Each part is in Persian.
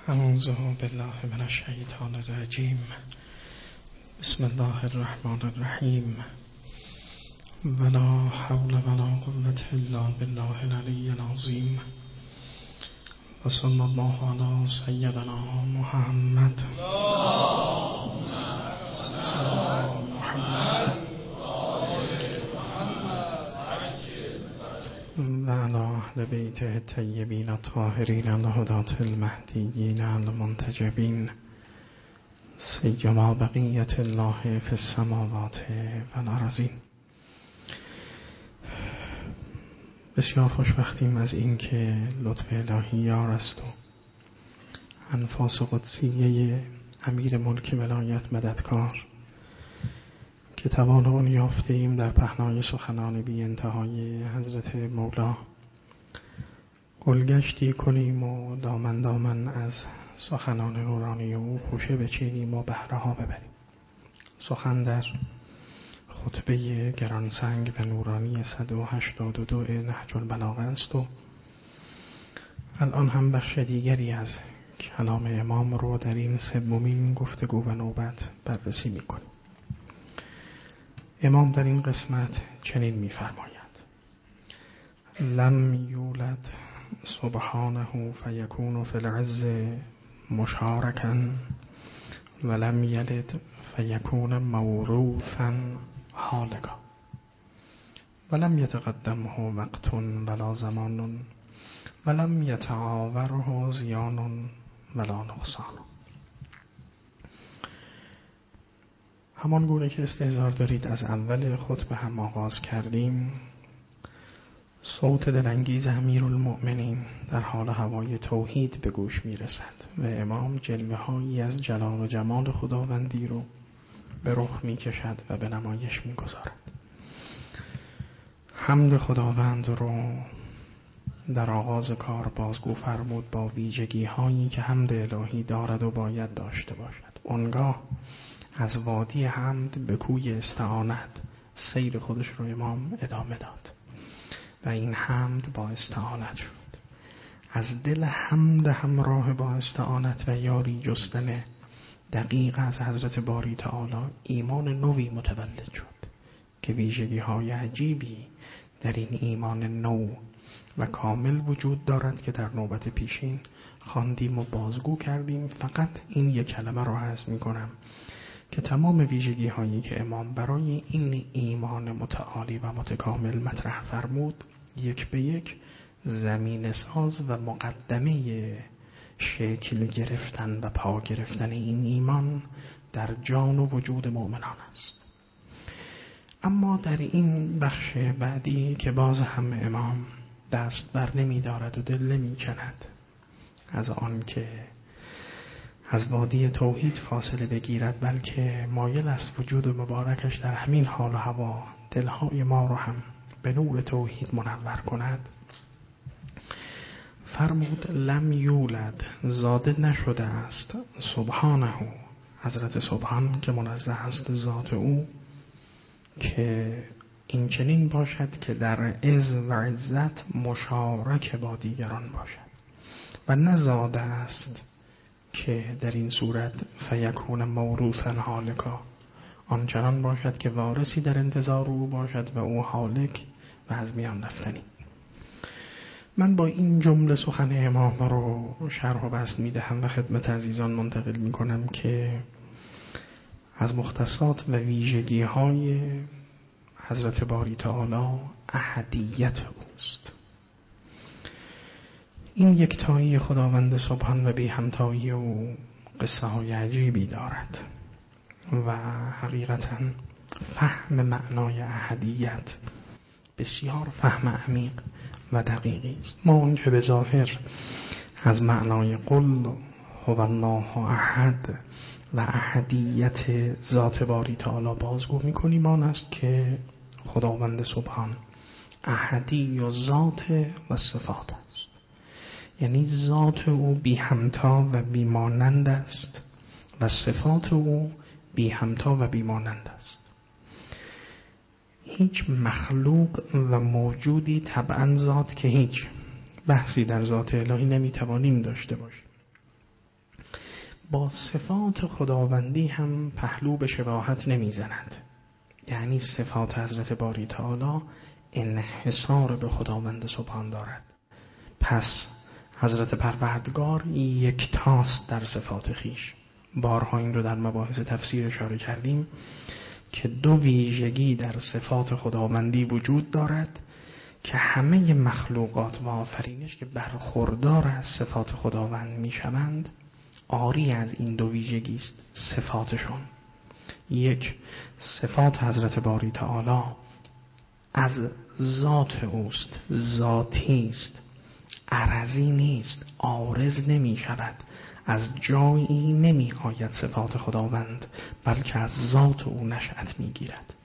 اعوذ بالله من الشیطان الرجیم. بسم الله الرحمن الرحیم. ولا حول ولا قوة الا بالله العلی العظیم. و صلی الله علی سیدنا محمد و علی اهل بیته الطیبین الطاهرین الهداة المهدیین المنتجبین سیما بقیة الله فی السماوات و الارضین. بسیار خوشبختیم از این که لطف الهی یار است و انفاس قدسیه امیر ملک ولایت مددکار که توان یافته ایم در پهنای سخنان بی انتهای حضرت مولا گلگشتی کنیم و دامن دامن از سخنان نورانی او خوشه بچینیم و بهره ها ببریم. سخن در خطبه گرانسنگ و نورانی 182 نهج البلاغه است و الان هم بخش دیگری از کلام امام رو در این سومین گفتگو و نوبت بررسی می‌کنیم. امام در این قسمت چنین می‌فرماید: لم یولد سبحانه فیکون فی العز مشارکا ولم یلد فیکون موروثا حالکا ولم یتقدمه وقت ولا زمان ولم یتعاوره زیان ولا نقصان. همان گونه که استحضار دارید از اول خطبه هم آغاز کردیم، صوت دلانگیز امیرالمؤمنین در حال هوای توحید به گوش میرسد و امام جلوه هایی از جلال و جمال خداوندی رو به رخ میکشد و به نمایش میگذارد. حمد خداوند رو در آغاز کار بازگو فرمود با ویژگی هایی که حمد الهی دارد و باید داشته باشد. آنگاه از وادی حمد به کوی استعانت سیر خودش رو امام ادامه داد و این حمد با استعانت شد. از دل حمد همراه با استعانت و یاری جستن دقیق از حضرت باری تعالی ایمان نوی متولد شد که ویژگی های عجیبی در این ایمان نو و کامل وجود دارد که در نوبت پیشین خواندیم و بازگو کردیم. فقط این یک کلمه را عرض می کنم که تمام ویژگی هایی که امام برای این ایمان متعالی و متکامل مطرح فرمود یک به یک زمین ساز و مقدمه شکل گرفتن و پا گرفتن این ایمان در جان و وجود مؤمنان است. اما در این بخش بعدی که باز هم امام دست بر نمی دارد و دل نمی کند از آن که از وادی توحید فاصله بگیرد، بلکه مایل است وجود مبارکش در همین حال و هوا دلهای ما رو هم به نور توحید منور کند، فرمود لم یولد، زاده نشده است، سبحانه، حضرت سبحان که منزه است ذات او، که این چنین باشد که در عز و عزت مشارک با دیگران باشد و نزاده است که در این صورت فیکون موروثا حالکا، آنچنان باشد که وارثی در انتظار او باشد و او حالک و از میان رفتنی. من با این جمله سخن امام رو شرح و بسط میدهم و خدمت عزیزان منتقل میکنم که از مختصات و ویژگی های حضرت باری تعالی احدیت اوست. این یکتایی خداوند سبحان و بی همتایی و قصه های عجیبی دارد و حقیقتا فهم معنای احدیت بسیار فهم عمیق و دقیقی است. ما اونچه به ظاهر از معنای قل هو الله احد و احدیت ذات باری تعالی بازگو میکنیم آن است که خداوند سبحان احدی و ذات و صفات است، یعنی ذات او بی همتا و بی مانند است و صفات او بی همتا و بی مانند است. هیچ مخلوق و موجودی طبعا ذات که هیچ بحثی در ذات الهی نمیتوانیم داشته باشیم. با صفات خداوندی هم پهلو به شباهت نمیزند. یعنی صفات حضرت باری تعالی انحصار به خداوند سبحان دارد. پس حضرت پروردگار یکتاست در صفات خیش. بارها این رو در مباحث تفسیر اشاره کردیم که دو ویژگی در صفات خداوندی وجود دارد که همه مخلوقات و آفرینش که برخوردار از صفات خداوند می شوند عاری از این دو ویژگی است. صفاتشون: یک، صفات حضرت باری تعالی از ذات اوست، ذاتی است، عرضی نیست، عارض نمی شود، از جایی نمی آید صفات خداوند، بلکه از ذات او نشأت می گیرد.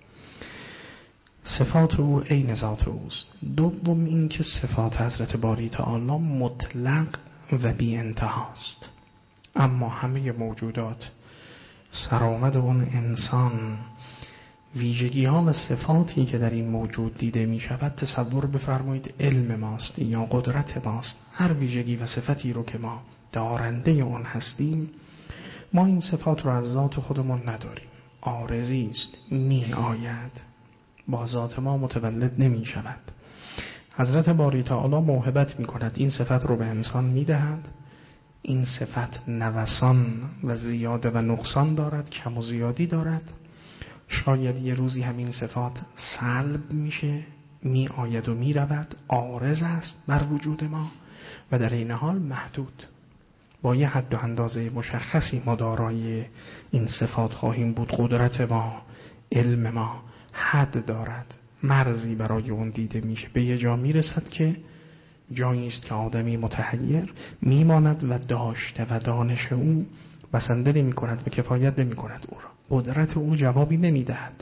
صفات او عین ذات اوست. دوم این که صفات حضرت باری تعالی مطلق و بی انتهاست. اما همه موجودات، سرآمد اون انسان، ویژگی ها و صفاتی که در این موجود دیده می شود، تصور بفرمایید علم ماست یا قدرت ماست. هر ویژگی و صفتی رو که ما دارنده اون هستیم، ما این صفات رو از ذات خودمون نداریم. عارضی است، می آید، با ذات ما متولد نمی شود. حضرت باری تعالی موهبت می کند، این صفت رو به انسان می دهد. این صفت نوسان و زیاده و نقصان دارد، کم و زیادی دارد. شاید یه روزی همین صفات سلب میشه، می آید و می رود، عارض است بر وجود ما و در این حال محدود. با یه حد و اندازه مشخصی ما دارای این صفات خواهیم بود. قدرت ما، علم ما حد دارد، مرزی برای اون دیده میشه. به یه جا میرسد که جایی است که آدمی متحیر میماند و داشته و دانش او بسنده نمی کند و کفایت نمی کند او را. قدرت او جوابی نمی دهد.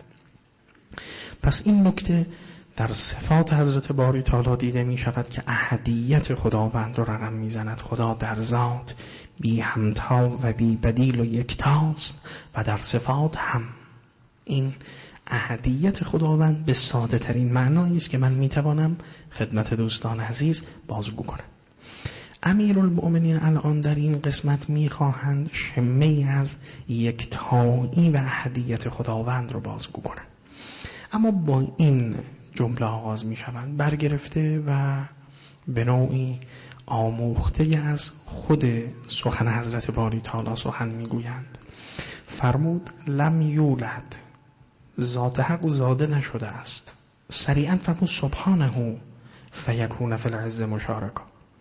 پس این نکته در صفات حضرت باری تعالی دیده می شود که احدیت خداوند را رقم می زند. خدا در ذات بی همتا و بی بدیل و یکتاست و در صفات هم. این احدیت خداوند به ساده ترین معنایی است که من می توانم خدمت دوستان عزیز بازگو کنم. امیرالمؤمنین الان در این قسمت میخواهند شمه‌ای از یکتایی و احدیت خداوند رو بازگو کنند. اما با این جمله آغاز میشوند، برگرفته و به نوعی آموخته از خود سخن حضرت باری تعالی سخن میگویند. فرمود لم یولد، ذات حق زاده نشده است. سریعا فرمود سبحانه فیکون فی العز مشارکا.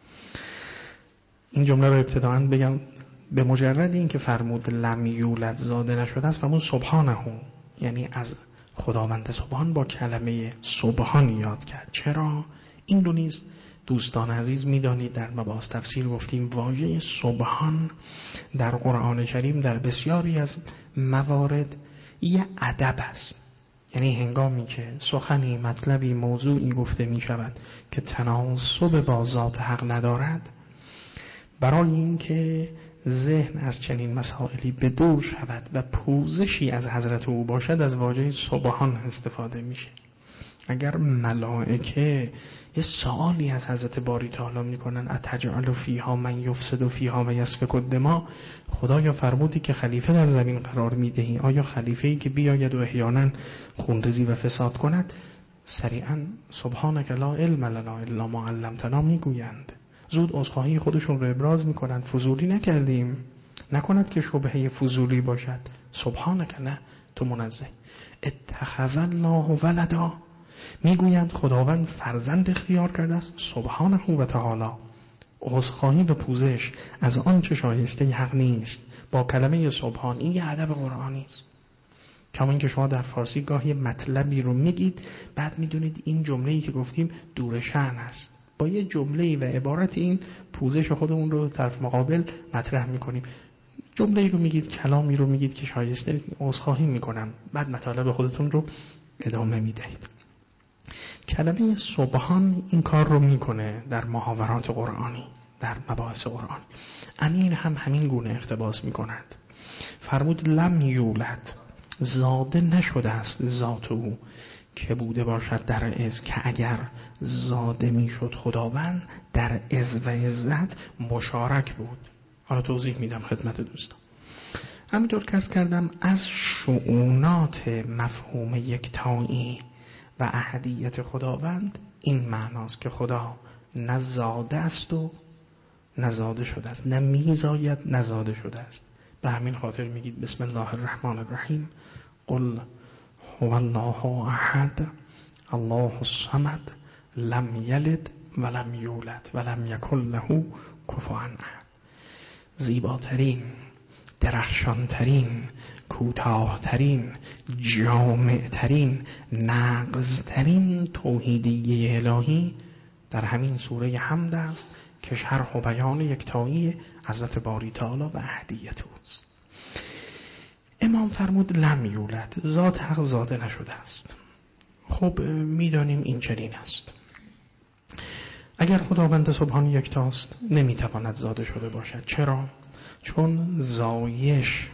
این جمله رو ابتداءً بگم، به مجرد این که فرمود لم یولد زاده نشده است، فرمود سبحانه، یعنی از خداوند سبحان با کلمه سبحان یاد کرد. چرا؟ این رو نیز دوستان عزیز میدانید در مباحث تفسیر گفتیم واژه سبحان در قرآن کریم در بسیاری از موارد یه ادب است. یعنی هنگامی که سخنی، مطلبی، موضوعی گفته می شود که تناسب با ذات حق ندارد، برای اینکه ذهن از چنین مسائلی به دور شود و پوزشی از حضرت او باشد، از واژه سبحان استفاده میشه. اگر ملائکه یه سوالی از حضرت باری تعالی میکنن، اتجعل فیها من یفسد فیها و یسفک الدماء، خدایا فرمودی که خلیفه در زمین قرار میدهی، آیا خلیفه‌ای که بیاید و احیانا خونریزی و فساد کند؟ سریعا سبحانک لا علم لنا الا ما علمتنا میگویند. زود عذرخواهی خودشون رو ابراز میکنند، فضولی نکردیم، نکند که شبهه فضولی باشد. سبحانک، نه تو منزه. اتخذ الله ولدا، میگویند خداوند فرزند اختیار کرده است. سبحانه و تعالی. عذرخواهی و پوزش از آن چه شایسته حق نیست با کلمه سبحان. این یه ادب قرآنی است. کما اینکه شما در فارسی گاهی مطلبی رو میگید، بعد میدونید این جمله‌ای که گفتیم دور شأن است، با یه جمله‌ای و عبارت این پوزش خودمون رو طرف مقابل مطرح میکنیم. جمله‌ای رو میگید، کلامی رو میگید که شایسته، عذرخواهی میکنم، بعد مطالب خودتون رو ادامه میدهید. کلمه سبحان این کار رو میکنه در محاورات قرآنی، در مباحث قرآنی. امیر هم همین گونه اقتباس میکند. فرمود لم یولد، زاده نشده است ذات او که بوده باشد در عز، که اگر زاده میشد خداوند در عز و عزت مشارک بود. حالا توضیح میدم خدمت دوستان. همینطور که عرض کردم از شؤونات مفهوم یکتایی و احدیت خداوند این معناست که خدا نه زاده است و نه زاده شده است، نه میزاید نه زاده شده است. به همین خاطر میگید بسم الله الرحمن الرحیم قل هو الله احد الله الصمد لم یلد ولم یولد ولم یکن له کفوا احد. زیباترین، درخشانترین، کوتاهترین، جامعترین، نغزترین توحیدیه الهی در همین سوره حمد است که شرح و بیان یکتایی حضرت باری تعالی و احدیت اوست. امام فرمود لم یولد، ذات حق زاده نشده است. خب میدانیم این چنین است. اگر خداوند سبحان یکتاست نمیتواند زاده شده باشد. چرا؟ چون زایش،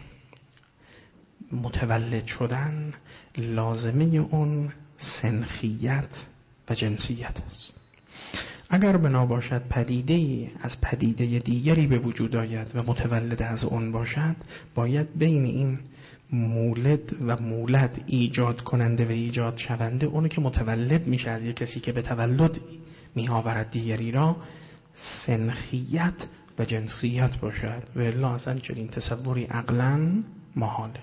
متولد شدن، لازمه اون سنخیت و جنسیت است. اگر بنا باشد پدیده‌ای از پدیده دیگری به وجود آید و متولد از اون باشد، باید بین این مولد و مولد، ایجاد کننده و ایجاد شونده، اونی که متولد میشه از یک کسی که به تولد می آورد دیگری را، سنخیت و جنسیت باشد و الا اصلا چنین تصوری عقلاً محاله.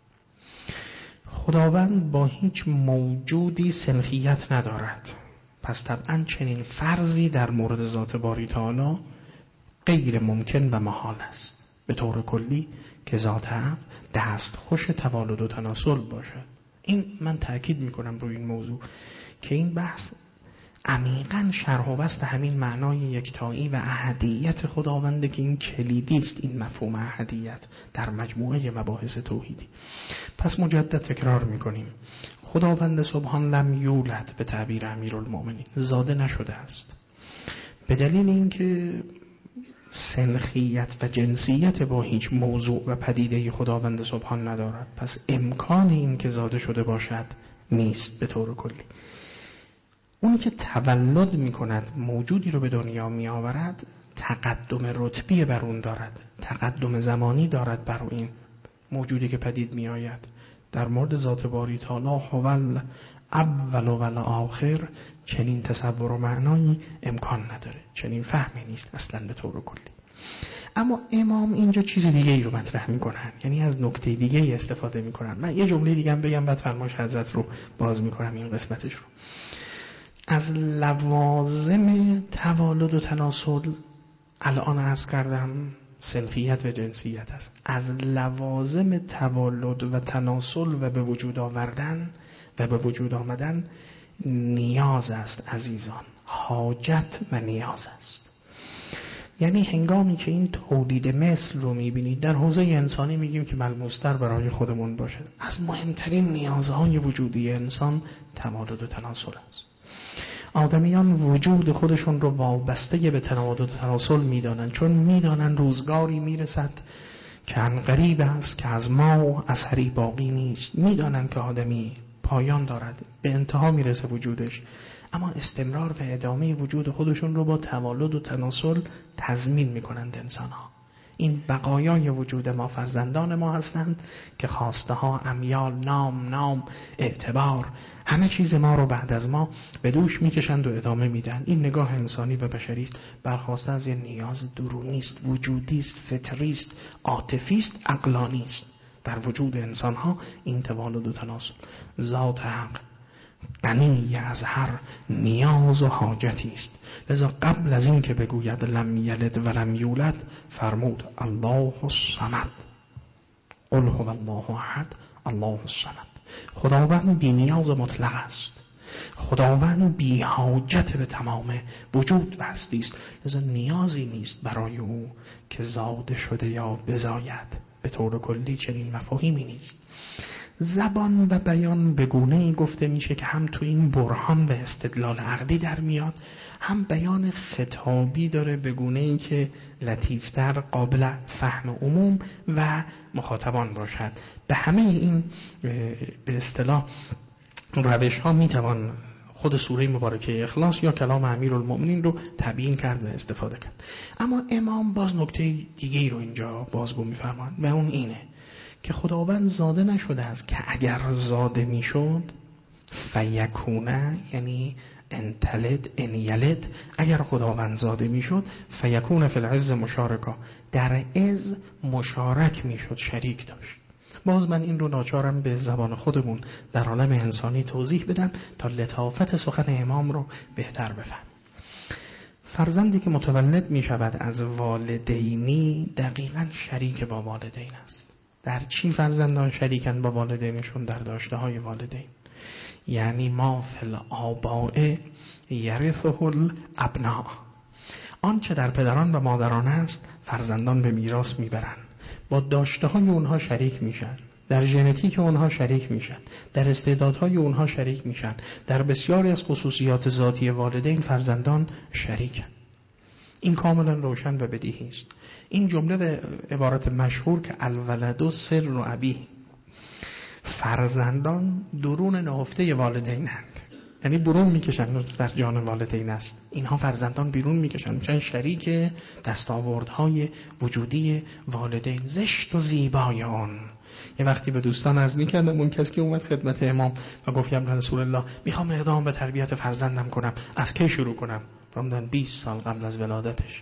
خداوند با هیچ موجودی سنخیت ندارد، پس طبعا چنین فرضی در مورد ذات باری تعالی غیر ممکن و محال است. به طور کلی که ذات حق دستخوش توالد و تناسل باشد. این من تأکید میکنم روی این موضوع که این بحث عمیقاً شرح و بسط همین معنای یکتایی و احدیت خداونده که این کلیدی است، این مفهوم احدیت در مجموعه مباحث توحیدی. پس مجدد تکرار میکنیم خداوند سبحان لم یولد به تعبیر امیرالمؤمنین زاده نشده است، به دلیل اینکه سنخیت و جنسیت با هیچ موضوع و پدیده خداوند سبحان ندارد، پس امکان این که زاده شده باشد نیست. به طور کلی اونی که تولد میکند، موجودی رو به دنیا میآورد، تقدم رتبی بر اون دارد، تقدم زمانی دارد بر این موجودی که پدید میآید. در مورد ذات باری تعالی هو اول و آخر چنین تصور و معنایی امکان نداره، چنین فهمی نیست اصلا به طور کلی. اما امام اینجا چیز دیگه ای رو مطرح میکنن، یعنی از نکته دیگه ای استفاده میکنن. من یه جمله دیگه هم بگم بعد فرمایش حضرت رو باز میکنم این قسمتش رو. از لوازم توالد و تناسل الان عرض کردم سنخیت و جنسیت است. از لوازم توالد و تناسل و به وجود آوردن و به وجود آمدن نیاز است عزیزان، حاجت و نیاز است. یعنی هنگامی که این تولید مثل رو میبینید در حوزه انسانی، میگیم که ملموس‌تر برای خودمون باشد، از مهمترین نیازهای وجودی انسان توالد و تناسل است. آدمیان وجود خودشون رو وابسته به توالد و تناسل میدانند، چون میدانند روزگاری میرسد که عنقریب است که از ما اثری باقی نیست. میدانند که آدمی پایان دارد، به انتها میرسه وجودش، اما استمرار و ادامه وجود خودشون رو با توالد و تناسل تضمین میکنند انسان ها. این بقایای وجود ما، فرزندان ما هستند که خواسته ها، امیال، نام، اعتبار، همه چیز ما رو بعد از ما به دوش میکشند و ادامه میدن. این نگاه انسانی و بشری است، برخواسته از یه نیاز درونی است، وجودی است، فطری است، عاطفی است، عقلانی است. در وجود انسان ها این توالد و تناسل. ذات حق غنی از هر نیاز و حاجتی است، لذا قبل از این که بگوید لم یلد و لم یولد فرمود الله الصمد. قل هو الله احد الله الصمد. خداوند بی نیاز مطلق است، خداوند بی حاجت به تمام وجود و هستی است، لذا نیازی نیست برای او که زاده شده یا بزاید. به طور کلی چنین مفاهیمی نیست. زبان و بیان به گونه‌ای گفته میشه که هم تو این برهان و استدلال عقلی در میاد، هم بیان خطابی داره به گونه‌ای که لطیفتر قابل فهم عموم و مخاطبان باشد. به همه این به اصطلاح روش ها میتوان خود سوره مبارکه اخلاص یا کلام امیرالمؤمنین رو تبیین کرد و استفاده کرد. اما امام باز نکته دیگه رو اینجا بازگو میفرماند و اون اینه که خداوند زاده نشده است که اگر زاده میشد فیکونه، یعنی انتلد انیلد، اگر خداوند زاده میشد فیکونه فی العز مشارکا، در عز مشارک میشد، شریک داشت. باز من این رو ناچارم به زبان خودمون در عالم انسانی توضیح بدم تا لطافت سخن امام رو بهتر بفهم. فرزندی که متولد می شود از والدینی دقیقاً شریک با والدین است. در چی فرزندان شریکن با والدینشون؟ در داشته های والدین. یعنی ما فی الآباء یرثه الابناء، آنچه در پدران و مادران است فرزندان به میراث میبرند. با داشته های اونها شریک میشن، در ژنتیک اونها شریک میشن، در استعدادهای اونها شریک میشن، در بسیاری از خصوصیات ذاتی والدین فرزندان شریکن. این کاملا روشن و بدیهی است. این جمله به عبارت مشهور که الولد سر و ابی، فرزندان درون نهفته والدینند، یعنی برون میکشن در جان والدین است. اینها فرزندان بیرون میکشن، میشن شریک دستاوردهای وجودی والدین، زشت و زیبای آن. یه وقتی به دوستان عرض میکردم، اون کسی که اومد خدمت امام و گفت یا رسول الله میخوام اقدام به تربیت فرزندم کنم، از کی شروع کنم؟ فرمودن 20 سال قبل از ولادتش.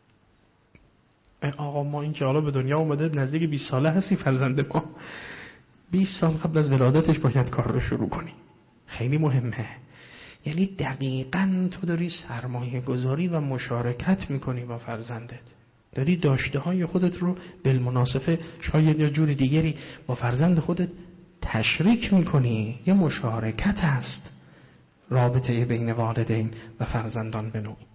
آقا ما این که حالا به دنیا اومده نزدیک 20 ساله هستی، فرزند ما 20 سال قبل از ولادتش باید کار رو شروع کنی. خیلی مهمه. یعنی دقیقاً تو داری سرمایه گذاری و مشارکت میکنی با فرزندت، داری داشته های خودت رو بالمناسبه شاید یا جور دیگری با فرزند خودت تشریک میکنی. یه مشارکت هست رابطه بین والدین و فرزندان به نوعی.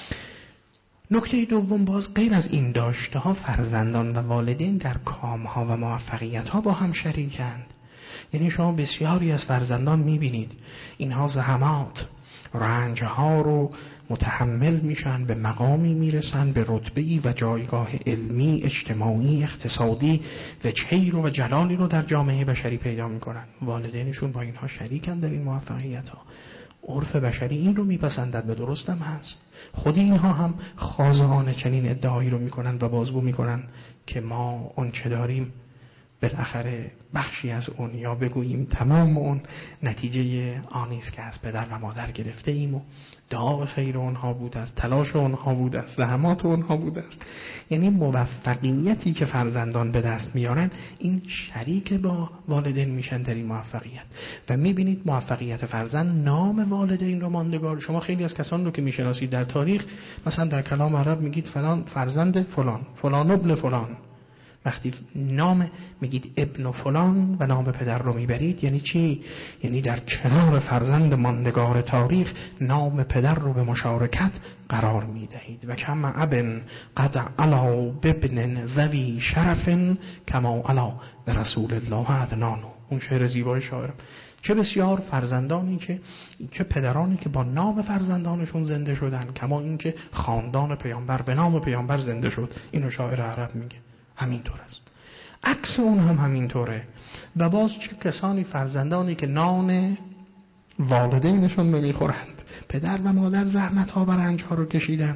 نکته دوم، باز غیر از این داشته ها فرزندان و والدین در کام ها و موفقیت ها با هم شریکند. یعنی شما بسیاری از فرزندان میبینید اینها زحمات رنج ها رو متحمل میشن، به مقامی میرسن، به رتبه‌ای و جایگاه علمی، اجتماعی، اقتصادی و چهیر و جلالی رو در جامعه بشری پیدا میکنن. والدینشون با اینها شریکن در این موفقیت ها. عرف بشری این رو میپسندد، به درستم هست. خود اینها هم خاضعانه چنین ادعایی رو میکنن و بازگو میکنن که ما اون چه داریم بالاخره بخشی از اون، یا بگوییم تمام اون، نتیجه آنی است که از پدر و مادر گرفته ایم و دعا خیر اونها بود است، تلاش اونها بود است، زحمات اونها بود است. یعنی موفقیتی که فرزندان به دست میارن این شریک با والدین میشن در این موفقیت. و میبینید موفقیت فرزند نام والدین رو ماندگار. شما خیلی از کسان رو که میشناسید در تاریخ، مثلا در کلام عرب میگید فلان فرزند فلان، فلان ابن فلان. وقتی نام میگید ابن فلان و نام پدر رو میبرید یعنی چی؟ یعنی در کنار فرزند ماندگار تاریخ نام پدر رو به مشارکت قرار میدهید. و کم ابن قد علا ببن ذوی شرف کما علا به رسول الله عدنانو. اون شعر زیبای شاعر. چه بسیار فرزندانی که چه پدرانی که با نام فرزندانشون زنده شدن، کما اینکه خاندان پیامبر به نام پیامبر زنده شد. اینو شاعر عرب میگه. همینطور است. عکس اون هم همینطوره. و باز چه کسانی فرزندانی که نان والدینشون میخورند، پدر و مادر زحمت ها و رنج ها رو کشیدن،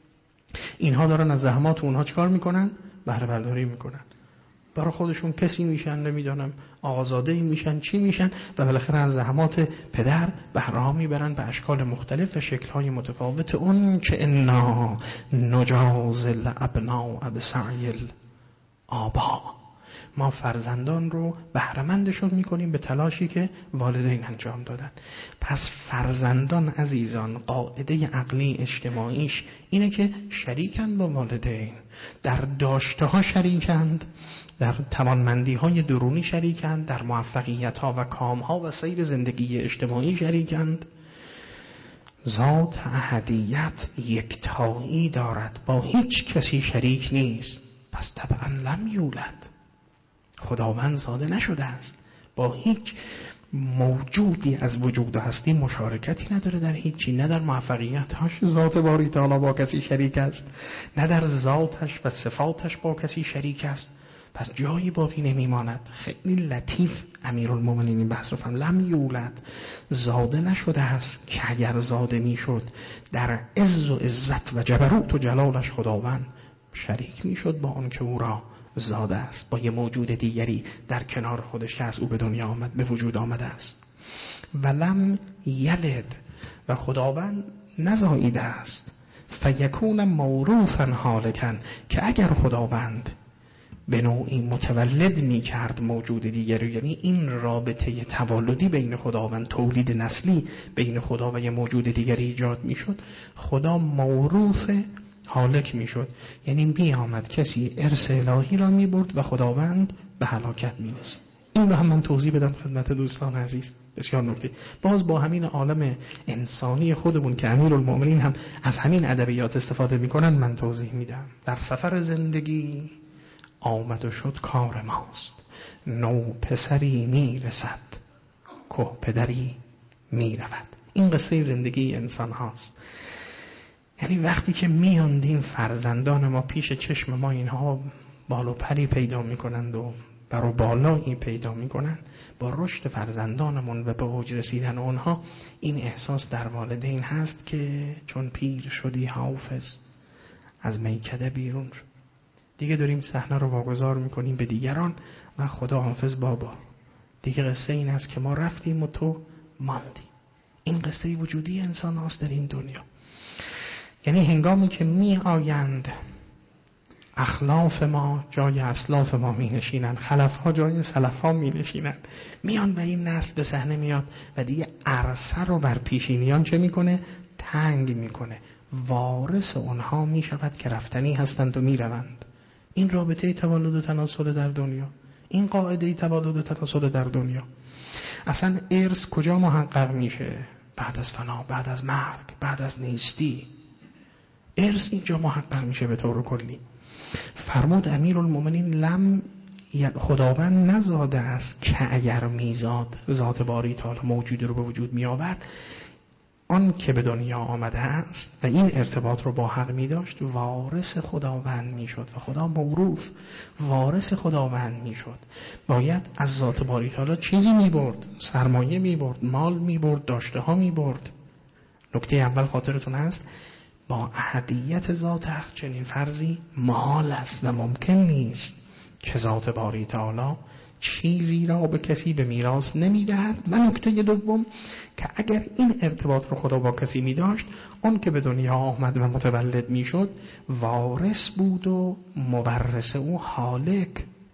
اینها دارن از زحمات اونها چکار میکنن؟ بهره برداری میکنن، برای خودشون کسی میشن، نمیدونم آقازاده میشن، چی میشن، و بالاخره از زحمات پدر بهره ها میبرن به اشکال مختلف و شکل‌های متفاوت. اون که انا نجاز الابناء بسعی الآباء، ما فرزندان رو بهره‌مندشون میکنیم به تلاشی که والدین انجام دادن. پس فرزندان عزیزان قاعده عقلی اجتماعیش اینه که شریکن با والدین، در داشته ها شریکند، در توانمندی های درونی شریکند، در موفقیت ها و کام ها و سیر زندگی اجتماعی شریکند. ذات احدیت یکتایی دارد، با هیچ کسی شریک نیست. پس طبعا لم یولد، خداوند زاده نشده است، با هیچ موجودی از وجود هستی مشارکتی نداره در هیچی، نه در موفقیتش ذات باری تعالی با کسی شریک است، نه در ذاتش و صفاتش با کسی شریک است. پس جایی باقی نمیماند. خیلی لطیف امیرالمومنین این بحث رو فهم. لم یولد، زاده نشده است، که اگر زاده میشد در عز و عزت و جبروت و جلالش خداوند شریک میشد با آن که او را زاده است، با یه موجود دیگری در کنار خودش که از او به دنیا آمد، به وجود آمده است. ولم یلد، و خداوند نزاییده است. فیکون موروثا هالکا، که اگر خداوند به نوعی متولد می کرد موجود دیگری، یعنی این رابطه تولدی بین خداوند، تولید نسلی بین خدا و یه موجود دیگری ایجاد می شد، خدا موروث هالک می شد. یعنی می آمد کسی ارث الهی را می برد و خداوند به هلاکت می رسید. این رو هم من توضیح بدم خدمت دوستان عزیز. بسیار نکته. باز با همین عالم انسانی خودمون که امیرالمؤمنین هم از همین ادبیات استفاده میکنن من توضیح میدم. در سفر زندگی آمد و شد کار ماست، نو پسری میرسد که پدری میرود. این قصه زندگی انسان هاست. یعنی وقتی که میاندیم فرزندان ما پیش چشم ما، اینها بال و پری پیدا میکنند و بر و بالایی پیدا میکنن، با رشد فرزندانمون و به اوج رسیدن اونها این احساس در والدین هست که چون پیر شدی حافظ از میکده بیرون شد. دیگه داریم صحنه رو واگذار میکنیم به دیگران و خدا حافظ بابا. دیگه قصه این است که ما رفتیم و تو ماندی. این قصه وجودی انسان هاست در این دنیا. یعنی هنگامی که می آیند اخلاف ما جای اسلاف ما می نشینن، خلف ها جای سلف ها می نشینن، میان و این نسل به صحنه میاد و دیگه عرصه رو بر پیشینیان چه میکنه؟ تنگ میکنه. وارث اونها می شود که رفتنی هستند و می روند. این رابطه تولد و تناسل در دنیا، این قاعده تولد و تناسل در دنیا. اصلا ارث کجا محقق میشه؟ بعد از فنا، بعد از مرگ، بعد از نیستی. ارث اینجا محقق میشه به طور کلی. فرمود امیرالمؤمنین لم، خداوند نزاده است که اگر میزاد ذات باری تعالی موجود رو به وجود می آورد، آن که به دنیا آمده است و این ارتباط رو با حق می داشت وارث خداوند می شد و خدا موروث وارث خداوند می شد. باید از ذات باری تعالی چیزی می برد، سرمایه می برد، مال می برد، داشته ها می برد. نکته اول خاطرتون هست با احدیت ذات حق چنین فرضی محال است و ممکن نیست که ذات باری تعالی چیزی را به کسی به میراث نمیدهد. و نکته دوم که اگر این ارتباط رو خدا با کسی می داشت، اون که به دنیا آمد و متولد می شد وارث بود و مورث او هالک.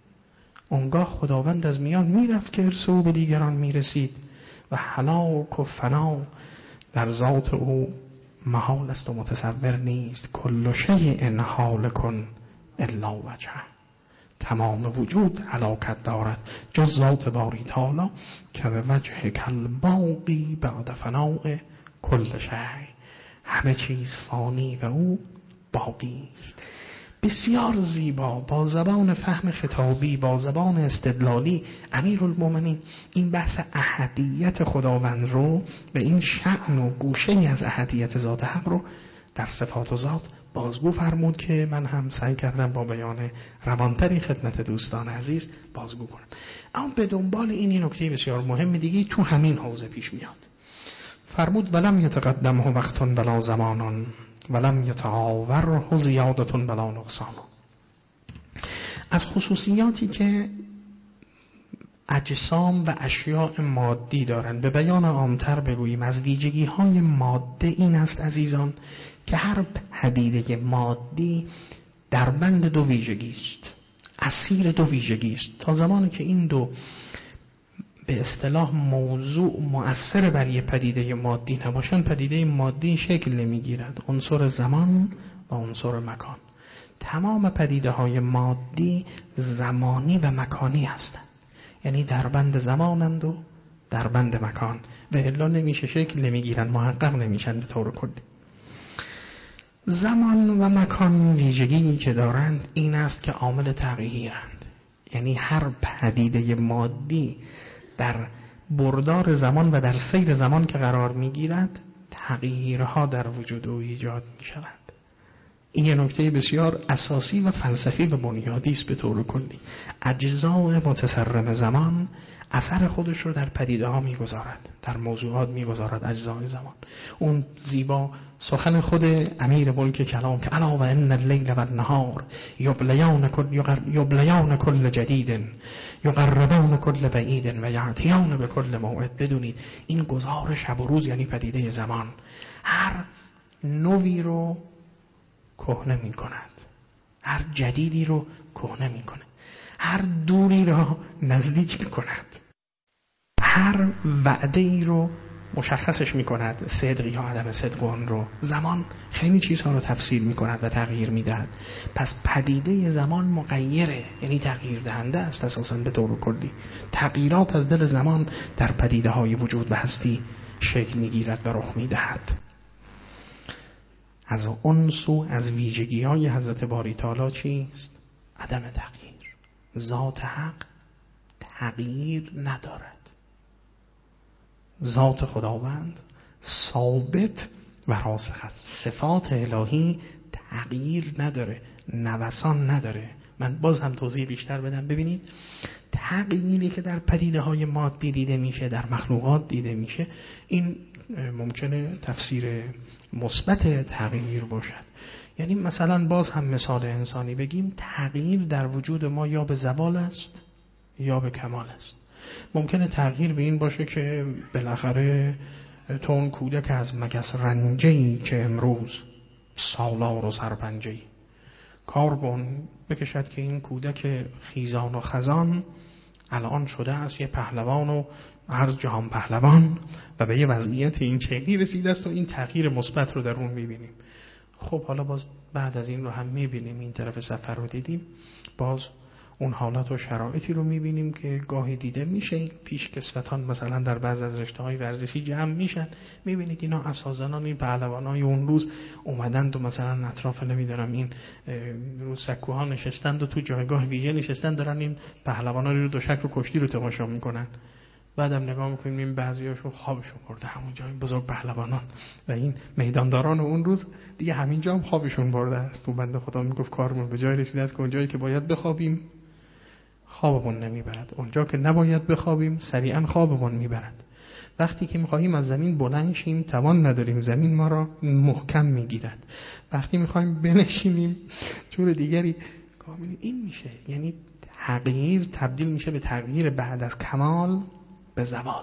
اونگاه خداوند از میان می رفت که ارث او به دیگران می رسید و هلاک و فنا در ذات او محال است و متصور نیست. کل شیء هالک الا وجهه، تمام وجود هلاکت دارد جز ذات باری تعالی که به وجه کالباقی بعد فناء کل شیء، همه چیز فانی و او باقی است. بسیار زیبا با زبان فهم خطابی، با زبان استدلالی امیرالمؤمنین این بحث احدیت خداوند رو به این شأن و گوشه از احدیت ذات حق رو در صفات و ذات بازگو فرمود که من هم سعی کردم با بیان روانتری خدمت دوستان عزیز بازگو کنم. اما به دنبال این نکته بسیار مهم دیگه تو همین حوزه پیش میاد. فرمود ولم یتقدمه وقت بلا زمان ولم یتعاوره زیادت بلا نقصان. از خصوصیاتی که اجسام و اشیاء مادی دارند به بیان عامتر بگوییم، از ویژگی های ماده این است عزیزان که هر پدیده مادی در بند دو ویژگی است، اسیر دو ویژگی است. تا زمانی که این دو به اصطلاح موضوع مؤثر بر یک پدیده مادی نباشند، پدیده مادی شکل نمیگیرد. عنصر زمان و عنصر مکان. تمام پدیده های مادی زمانی و مکانی هستند، یعنی در بند زمانند و در بند مکان، و الا نمیشه شکل نمیگیرن، محقق نمیشن به طور کلی. زمان و مکان ویژگی که دارند این است که عامل تغییرند، یعنی هر پدیده مادی در بردار زمان و در سیر زمان که قرار میگیرد تغییرها در وجود او ایجاد میشوند. این یه نکته بسیار اساسی و فلسفی و بنیادی است به طور کلی. اجزاء متصرم زمان اثر خودش رو در پدیده ها میگذارد، در موضوعات میگذارد. اجزای زمان، اون زیبا سخن خود امیر ملک کلام که الا و ان اللیل و النهار یبلیان کل جدید یقربان کل بعید و یعطیان به کل موعد. بدونید این گذار شب و روز یعنی پدیده زمان هر نوی رو کهنه می کند، هر جدیدی رو کهنه می کند، هر دوری را نزدیک می کند، هر وعده ای رو مشخصش می کند، صدق یا عدم صدق اون رو. زمان خیلی چیزها رو تفسیر می کند و تغییر می دهد. پس پدیده زمان مغیره، یعنی تغییر دهنده است اساساً به طور کلی. تغییرات از دل زمان در پدیده های وجود و هستی شکل می گیرد و رخ می دهد. از اون سو از ویژگی های حضرت باری تعالی چیست؟ عدم تغییر. ذات حق تغییر ندارد. ذات خداوند ثابت و راسخ است. صفات الهی تغییر نداره، نوسان نداره. من باز هم توضیح بیشتر بدم. ببینید تغییری که در پدیده های مادی دیده میشه، در مخلوقات دیده میشه، این ممکنه تفسیر مثبت تغییر باشد. یعنی مثلا باز هم مثال انسانی بگیم، تغییر در وجود ما یا به زوال است یا به کمال است. ممکنه تغییر به این باشه که بالاخره تو اون کودک از مگس رنجه‌ای که امروز سالار و سرپنجه‌ای کاربن بکشد که این کودک خیزان و خزان الان شده است یه پهلوان و هر جهان پهلوان و به یه وضعیت این چنینی رسیده است و این تغییر مثبت رو در اون می‌بینیم. خب حالا باز بعد از این رو هم می‌بینیم، این طرف سفر رو دیدیم، باز اون حالات و شرایطی رو می‌بینیم که گاهی دیده میشه. پیشکسوتان مثلا در بعض از رشته‌های ورزشی جمع میشن، می‌بینید اینا اساساً این پهلوانای اون روز اومدند و مثلا اطراف نمی‌دونم این رو سکوها نشستند و تو جایگاه ویژه نشستند، دارن این پهلوانا رو دوشک رو کشتی رو تماشا می‌کنن. بعدم نگاه می‌کنیم این بعضیاشون خوابشون برده همونجا، این بزرگ پهلوانان و این میدانداران اون روز دیگه همینجا هم خوابشون برده است. تو بنده خدا میگفت کارمون به جای رسیده است که اونجایی که باید بخوابیم خوابمون نمیبرد، اونجا که نباید بخوابیم سریعا خوابمون میبرد. وقتی که میخواهیم از زمین بلند شیم توان نداریم، زمین ما را محکم میگیرد. وقتی میخوایم بنشینیم جور دیگری کامل این میشه. یعنی تغییر تبدیل میشه به تغییر بعد از کمال به زوال.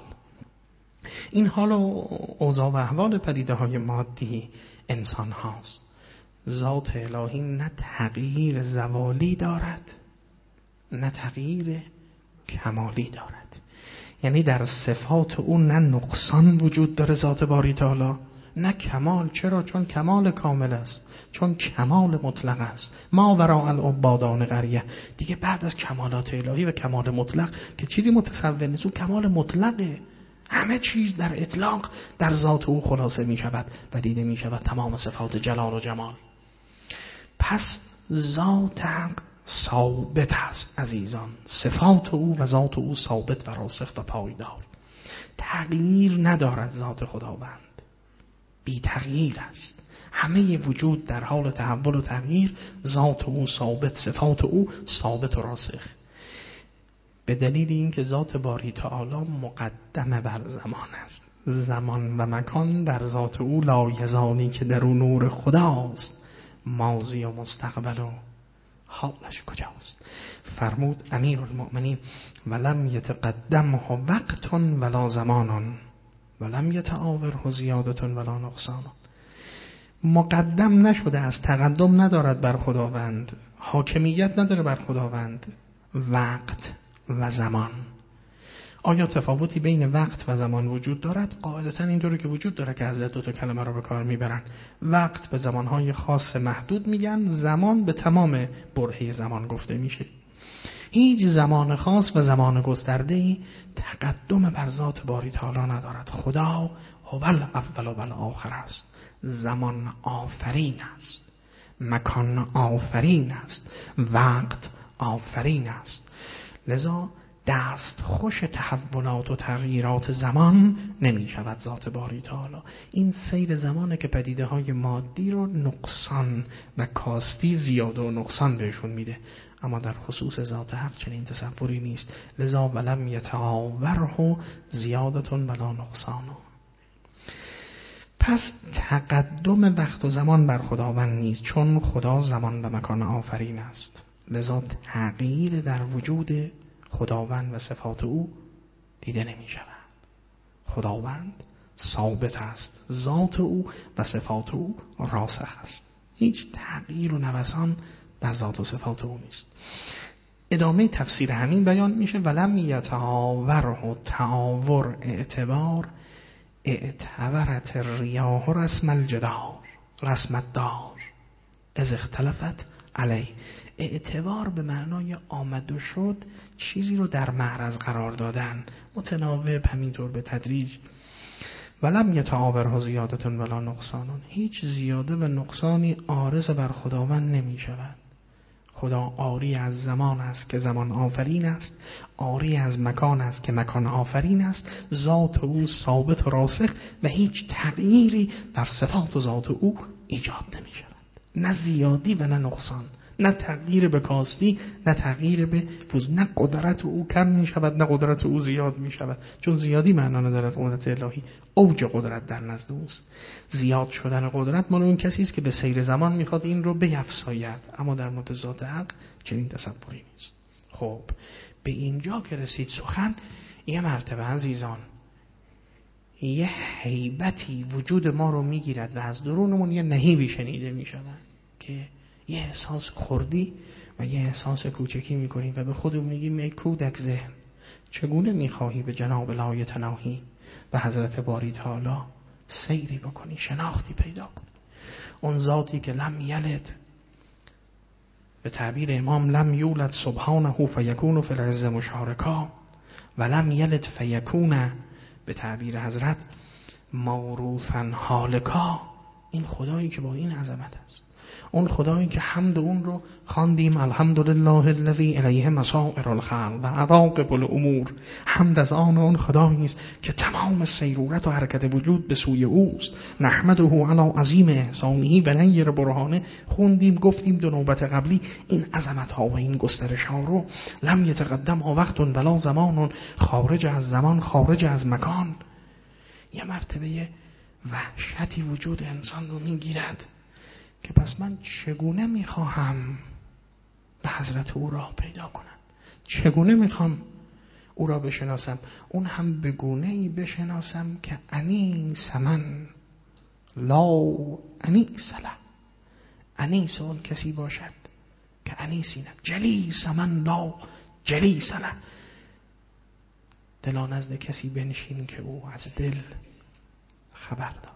این حال و اوضاع و احوال پدیده های مادی انسان هاست. ذات الهی نه تغییر زوالی دارد نه تغییر کمالی دارد. یعنی در صفات او نه نقصان وجود داره ذات باری تعالی نه کمال. چرا؟ چون کمال کامل است، چون کمال مطلق است. ما وراء العبادان قریه، دیگه بعد از کمالات الهی و کمال مطلق که چیزی متصور نیست، اون کمال مطلقه. همه چیز در اطلاق در ذات او خلاصه می شود و دیده می شود، تمام صفات جلال و جمال. پس ذات حق ثابت است عزیزان، صفات او و ذات او ثابت و راسخ و پایدار، تغییر ندارد. ذات خداوند بی تغییر است، همه وجود در حال تحول و تغییر، ذات او ثابت، صفات او ثابت و راسخ. به دلیل اینکه ذات باری تعالی مقدم بر زمان است، زمان و مکان در ذات او لایزالی که در اون نور خداست، ماضی و مستقبل و حالش کجاست. فرمود امیرالمؤمنین ولم یتقدمه وقت ولا زمان ولم یتعاوره زیادة ولا نقصان. مقدم نشده است، تقدم ندارد بر خداوند، حاکمیت نداره بر خداوند وقت و زمان. آیا تفاوتی بین وقت و زمان وجود دارد؟ قاعدتاً اینطوری که وجود داره که از دو تا کلمه رو به کار میبرن. وقت به زمانهای خاص محدود میگن، زمان به تمام برهه زمان گفته میشه. هیچ زمان خاص و زمان گسترده‌ای تقدم بر ذات باری تعالی ندارد. خدا هو الاول و الاخر است، زمان آفرین است، مکان آفرین است، وقت آفرین است. لذا دست خوش تحولات و تغییرات زمان نمی شود ذات باری تعالی. این سیر زمانه که پدیده های مادی رو نقصان و کاستی زیاده و نقصان بهشون میده، اما در خصوص ذات حق چنین تصوری نیست. لذا ولم یتعاوره زیادتون ولا نقصانه. پس تقدم وقت و زمان بر خداوند نیست، چون خدا زمان و مکان آفرین است. لذا تغییر در وجود خداوند و صفات او دیده نمی شود. خداوند ثابت است، ذات او و صفات او راسخ است، هیچ تغییر و نوسان در ذات و صفات او نیست. ادامه تفسیر همین بیان میشه ولم یتعاوره تعاور اعتبار اعتبرت الریاح رسم الجدار رسم الدار از اختلفت علی. اعتبار به معنای آمد و شد، چیزی رو در معرض قرار دادن، متناوب، همینطور به تدریج. ولم یتعاوره زیادتون ولا نقصانون، هیچ زیاده و نقصانی عارض بر خداوند نمی شود. خدا عاری از زمان است که زمان آفرین است، عاری از مکان است که مکان آفرین است. ذات او ثابت و راسخ و هیچ تغییری در صفات و ذات او ایجاد نمی شود، نه زیادی و نه نقصان، نه تغییر به کاستی نه تغییر به فوز. نه قدرت او کم می شود نه قدرت او زیاد می شود، چون زیادی معنا ندارد. قدرت الهی اوج قدرت در نزد اوست. زیاد شدن قدرت مال اون کسی است که به سیر زمان میخواد این رو بیفزاید، اما در مورد ذات حق چنین تصوری نیست. خب به اینجا که رسید سخن، یه مرتبه عزیزان یه هیبتی وجود ما رو میگیرد و از درونمون یه نهیبی شنیده میشود که یه احساس خردی و یه احساس کوچکی میکنیم و به خودمون میگیم ای کودک ذهن، چگونه میخواهی به جناب لای تناهی و حضرت باری تعالی سیری بکنی، شناختی پیدا کنی. اون ذاتی که لم یلد، به تعبیر امام لم یولد سبحانه فیکون فی العز مشارکا و لم یلد فیکون، به تعبیر حضرت موروثا حالکا. این خدایی که با این عظمت است، اون خدایی که حمد اون رو خواندیم الحمدلله الذی الیه مصائر الخلق و عواقب الامور. حمد از آن اون خدایی است که تمام سیرورت و حرکت وجود به سوی اوست. نحمده علی عظیم احسانه و نیر برهانه. خوندیم گفتیم دو نوبت قبلی این عظمت ها و این گسترش ها رو. لم یتقدم وقت ولا زمان، خارج از زمان خارج از مکان. یه مرتبه وحشتی وجود انسان رو میگیرد که پس من چگونه میخواهم به حضرت او راه پیدا کنم، چگونه میخوام او را بشناسم، اون هم به گونه‌ای بشناسم که انیس من لا انیس له. انیس اون کسی باشد که انیسی نه، جلیس من لا جلیس له. دلا نزد کسی بنشین که او از دل خبر دارد،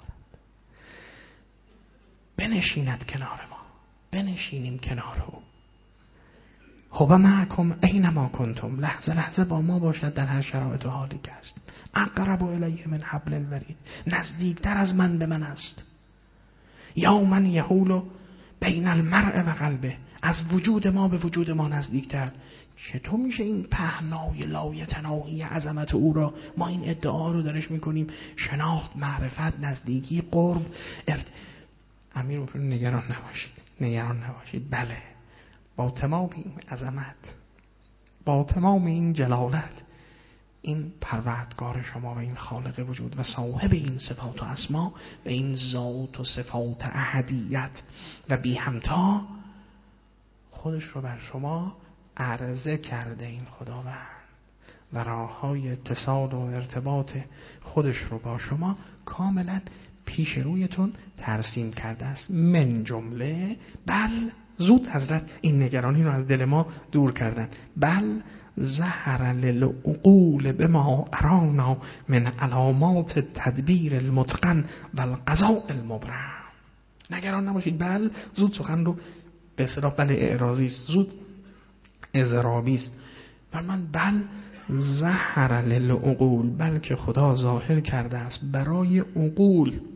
بنشیند کنار ما، بنشینیم کنار او. هو معکم اینما کنتم، لحظه لحظه با ما باشد در هر شرایط و حالی که است. اقرب الیه من حبل الورید، نزدیکتر از من به من است. یا من یحول بین المرء و قلبه، از وجود ما به وجود ما نزدیکتر. چطور میشه این پهنای لایتناهی عظمت او را ما این ادعا رو درش میکنیم؟ شناخت، معرفت، نزدیکی، قرب. امیر مؤمنین نگران نباشید، نگران نباشید. بله، با تمام این عظمت، با تمام این جلالت، این پروردگار شما و این خالق وجود و صاحب این صفات و اسما و این ذات و صفات احدیت و بی همتا خودش رو بر شما عرضه کرده. این خداوند و راههای اتصال و ارتباط خودش رو با شما کاملا پیش رویتون ترسیم کرده است. من جمله بل، زود حضرت این نگرانی رو از دل ما دور کردن. بل ظهر للعقول بما ارانا من علامات تدبیر المتقن و القضاء المبرم. نگران نباشید. بل زود سخن رو به اصطلاح بل اعراضی است، زود اضرابی است. من بل ظهر للعقول، بلکه خدا ظاهر کرده است برای عقول.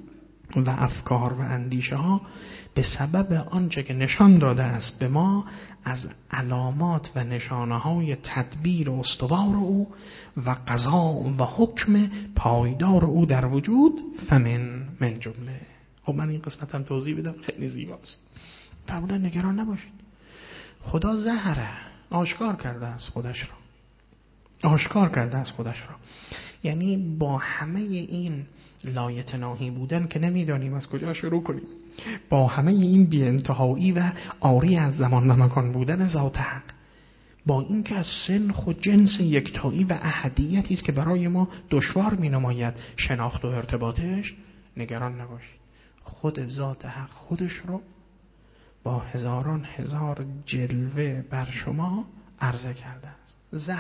و افکار و اندیشه ها به سبب آنچه که نشان داده است به ما از علامات و نشانه های تدبیر و استوار او و قضا و حکم پایدار او در وجود من جمله. خب من این قسمت هم توضیح بدم، خیلی زیباست. فرمودن نگران نباشید، خدا ظهره، آشکار کرده است خودش را، آشکار کرده است خودش را. یعنی با همه این لایتناهی بودن که نمیدانیم از کجا شروع کنیم، با همه این بی انتهایی و عاری از زمان و مکان بودن ذات حق، با اینکه از سنخ و جنس یکتایی و احدیتی است که برای ما دشوار می نماید شناخت و ارتباطش، نگران نباشید، خود ذات حق خودش رو با هزاران هزار جلوه بر شما عرضه کرده است.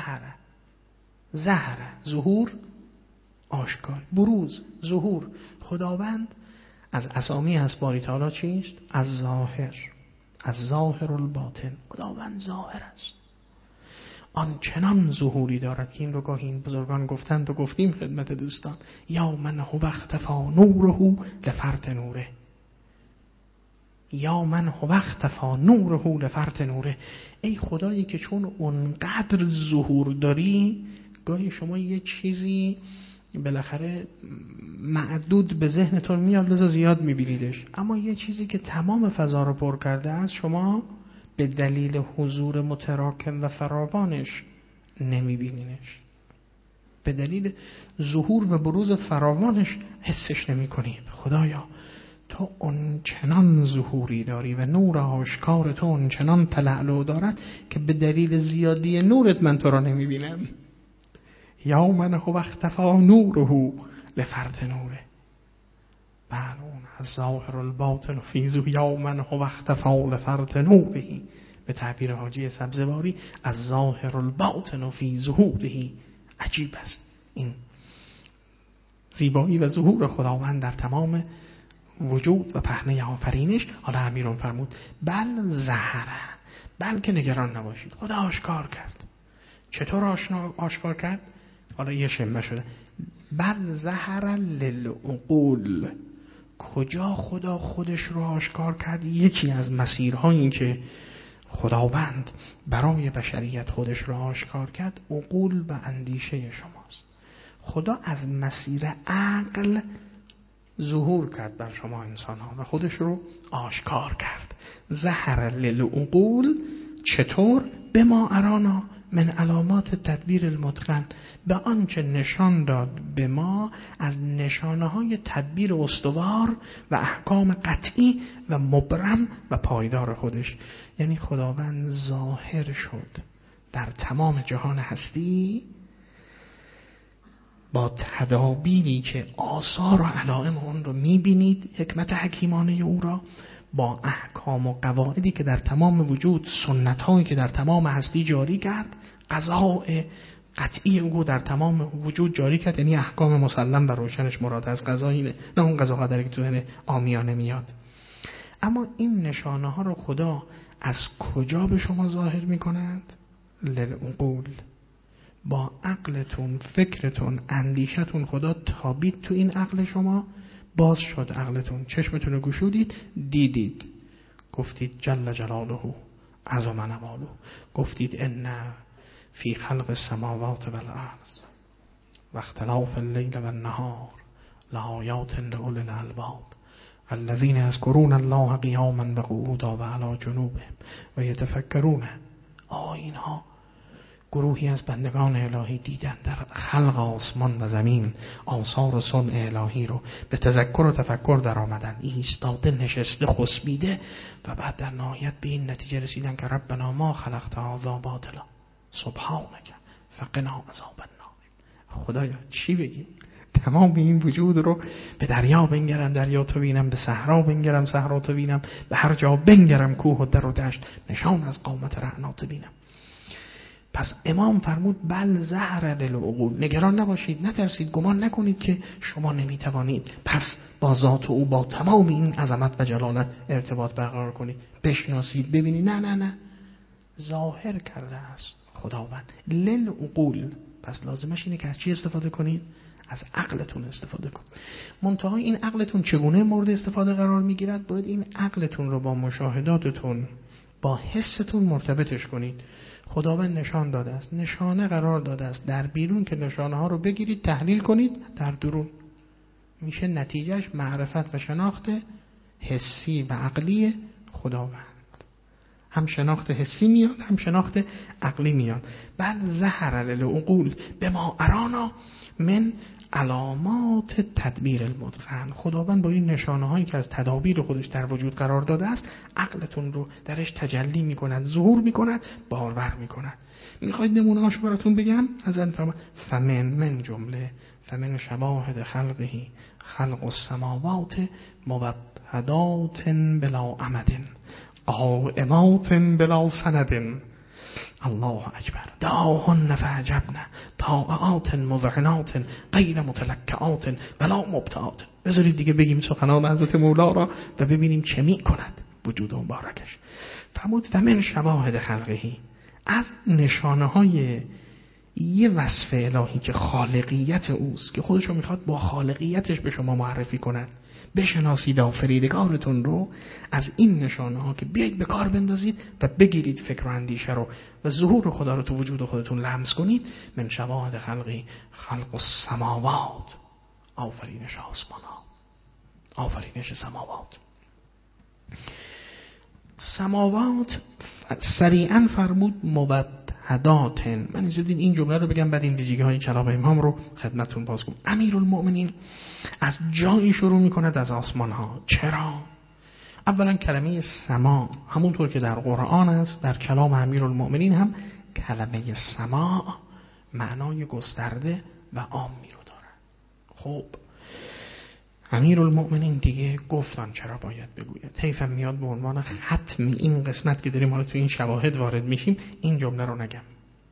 ظهره، ظهور، آشکار، بروز، ظهور. خداوند از اسامی از باری تعالی چیست؟ از ظاهر الباطن. خداوند ظاهر است، آن چنان ظهوری دارد که این رو گاهی این بزرگان گفتند و گفتیم خدمت دوستان، یا من هو اختفا نوره لفرط نوره، یا من هو اختفا نوره لفرط نوره. ای خدایی که چون اونقدر ظهور داری، گاهی شما یه چیزی بالاخره معدود به ذهنتون میاد لذا زیاد میبینیدش، اما یه چیزی که تمام فضا رو پر کرده است شما به دلیل حضور متراکم و فراوانش نمیبینینش، به دلیل ظهور و بروز فراوانش حسش نمی کنید. خدایا تو اون چنان ظهوری داری و نور آشکار تو اون چنان تلألؤ دارد که به دلیل زیادی نورت من تو را نمی بینم. یا من هو اختفا نوره لفرط نوره. بله اون از ظاهر الباطن فیزو یا من هو اختفا لفرط نوره، به تعبیر حاجی سبزواری از ظاهر الباطن فی ظهوره. عجیب است این زیبایی و ظهور خداوند در تمام وجود و پهنه آفرینش. حالا امیرون فرمود بل ظهره، بلکه نگران نباشید، خدا آشکار کرد. چطور آشکار کرد؟ حالا یه شمه شده. بل ظهر للعقول. کجا خدا خودش رو آشکار کرد؟ یکی از مسیرهایی که خداوند برای بشریت خودش رو آشکار کرد عقول و اندیشه شماست. خدا از مسیر عقل ظهور کرد بر شما انسان ها و خودش رو آشکار کرد. ظهر للعقول. چطور؟ به ما ارانا من علامات تدبیر المتقن، به آنچه نشان داد به ما از نشانه های تدبیر استوار و احکام قطعی و مبرم و پایدار خودش. یعنی خداوند ظاهر شد در تمام جهان هستی با تدابیری که آثار و علائم اون رو میبینید، حکمت حکیمانه او را، با احکام و قواعدی که در تمام وجود، سنت هایی که در تمام هستی جاری کرد، قضاء قطعی او در تمام وجود جاری کرد. یعنی احکام مسلم و روشنش مراد از قضا اینه، نه اون قضا قدری که تو ذهن عامیانه میاد. اما این نشانه ها رو خدا از کجا به شما ظاهر میکند؟ للعقول. با عقلتون، فکرتون، اندیشتون خدا تابید تو این عقل شما، باز شد عقلتون، چشمتون رو گشودید، دیدید، گفتید جل جلاله عظم نواله، گفتید ان فی خلق السماوات والارض و اختلاف اللیل والنهار لآیات لأولی الالباب الذین یذکرون الله قیاما و قعودا و علی جنوبهم و یتفکرون. اینها گروهی از بندگان الهی دیدن در خلق آسمان و زمین آثار و صنع الهی رو به تذکر و تفکر در آمدن، ایستاده، نشسته، خسبیده و بعد در نهایت به این نتیجه رسیدن که ربنا ما خلقت هذا باطلا سبحانک فقنا عذاب النار. خدایا چی بگیم؟ تمام این وجود رو به دریا بنگرم، دریا تو بینم، به صحرا بنگرم، صحرا تو بینم، به هر جا بنگرم، کوه و در و دشت نشان از قامت رعنا تو بینم. پس امام فرمود بل ظهر للعقول. نگران نباشید، نترسید، گمان نکنید که شما نمیتوانید پس با ذات او با تمام این عظمت و جلالت ارتباط برقرار کنید، بشناسید، ببینید. نه ظاهر کرده است خداوند للعقول. پس لازمش اینه که از چی استفاده کنید؟ از عقلتون استفاده کن. منتها این عقلتون چگونه مورد استفاده قرار میگیرد؟ باید این عقلتون رو با مشاهداتتون، با حستون مرتبطش کنید. خداوند نشان داده است، نشانه قرار داده است در بیرون که نشانه ها رو بگیرید تحلیل کنید در درون. میشه نتیجهش معرفت و شناخت حسی و عقلی خداوند. هم شناخت حسی میاد، هم شناخت عقلی میاد. بل ظهر للعقول بما ارانا من علامات تدبیر المتقن. خداوند با این نشانه هایی که از تدابیر خودش در وجود قرار داده است، عقلتون رو درش تجلی میکند، ظهور میکند، باور میکند. میخواید نمونه هاشو براتون بگم؟ از فمن جمله فمن شواهد خلقه خلق السماوات موحدات بلا عمد قائمات بلا سند. الله اکبر. دعاهن فعجبن طاعات مذعنات غیر متلکعات ولا مبتعات. بذارید دیگه بگیم سخنان حضرت مولا را و ببینیم چه می کند وجود مبارکش. فرمود فمن شواهد خلقهی، از نشانه های یه وصف الهی که خالقیت اوست، که خودشو میخواد با خالقیتش به شما معرفی کند. بشناسید آفریدگارتون رو از این نشانه ها که بیایید به کار بندازید و بگیرید فکر و اندیشه رو و ظهور خدا رو تو وجود خودتون لمس کنید. من شواهد خلقی خلق السماوات، آفرینش آسمان ها، آفرینش سماوات. سماوات سریعا فرمود موحدات. من ایزدین این جمله رو بگم بعد این ویژگی های کلام امام رو خدمتتون باز کنم. امیرالمؤمنین از جایی شروع میکند از آسمان ها. چرا؟ اولا کلمه سما همونطور که در قرآن است، در کلام امیرالمؤمنین هم کلمه سما معنای گسترده و عامی رو داره. خب امیرالمؤمنین دیگه گفتن چرا باید بگوید. طیفم میاد به عنوان ختم این قسمت که داریم حالا تو این شواهد وارد میشیم این جمله رو نگم.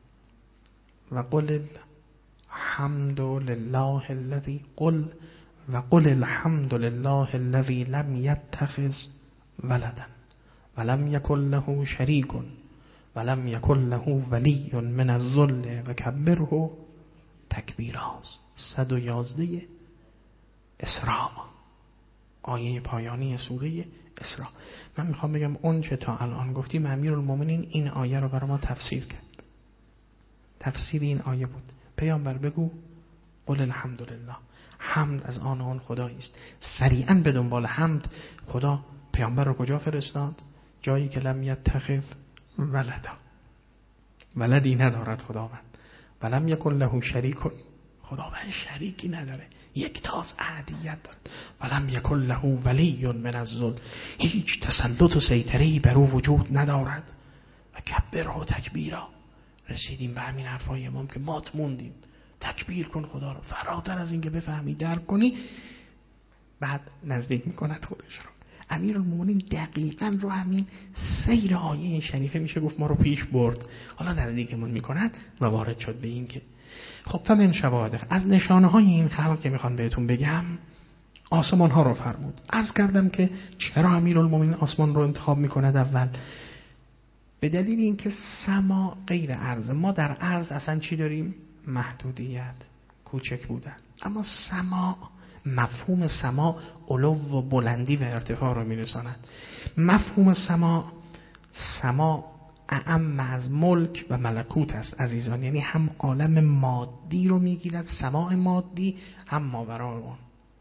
و قل الحمد لله الذی قل الحمد لله الذی لم یتخذ ولدا ولم یکن له شریک ولم یکن له ولی من الذل و کبره تکبیرا. 111 اسراء، آیه پایانی سوره اسراء. من میخوام بگم اون چه تا الان گفتیم امیرالمؤمنین این آیه رو برای ما تفسیر کرد. تفسیر این آیه بود پیامبر بگو قل الحمدلله، حمد از آن خدایی است. سریعا به دنبال حمد خدا پیامبر رو کجا فرستاد؟ جایی که لم یتخذ ولدا، ولدی ندارد خداوند. ولم یکن له شریک، خداوند شریکی نداره، یک تاز احدیت دارد. ولم یکن له ولی من الذل، هیچ تسلط و سیطره‌ای بر او وجود ندارد. و کبره تکبیرا. رسیدیم به همین حرفای امام که مات موندیم. تکبیر کن خدا رو، فراتر از این که بفهمی درک کنی. بعد نزدیک میکند خودش رو. امیرالمومنین دقیقاً رو همین سیر آیه شریفه میشه گفت ما رو پیش برد. حالا نزدیکمون میکند و وارد شد به این که خب فمن شواهد، از نشانه های این خلق که میخوان بهتون بگم آسمان ها رو فرمود. عرض کردم که چرا امیرالمومنین آسمان رو انتخاب میکند اول؟ به دلیل اینکه سما غیر عرض. ما در عرض اصلا چی داریم؟ محدودیت، کوچک بودن. اما سما، مفهوم سما علو و بلندی و ارتفاع رو میرساند. مفهوم سما اعم از ملک و ملکوت است عزیزان، یعنی هم عالم مادی رو میگیرد، سماع مادی، هم ماورای اون.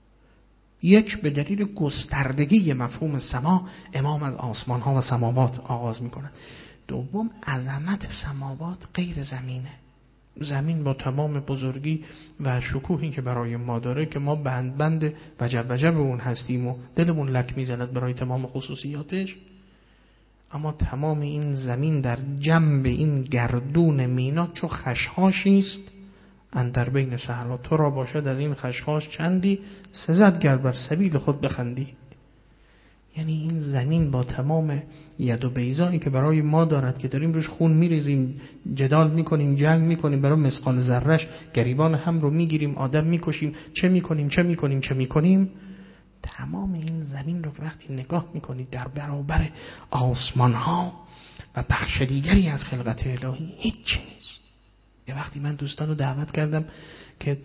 یک، به دلیل گستردگی مفهوم سما امام از آسمان ها و سماوات آغاز میکند. دوم، عظمت سماوات غیر زمینه. زمین با تمام بزرگی و شکوهی که برای ما داره که ما بند وجب اون هستیم و دلمون لک میزند برای تمام خصوصیاتش، اما تمام این زمین در جنب این گردون مینا چو خشخاشی است اندر بین صحرا. تو را باشد از این خشخاش چندی، سزد گر بر سبیل خود بخندی. یعنی این زمین با تمام ید و بیضایی که برای ما دارد که داریم روش خون میریزیم، جدال میکنیم، جنگ میکنیم، برای مثقال ذره‌اش گریبان هم رو میگیریم، آدم میکشیم، چه میکنیم، تمام این زمین رو که وقتی نگاه میکنید در برابر آسمان ها و بخش دیگری از خلقت الهی هیچ نیست. یه وقتی من دوستان رو دعوت کردم که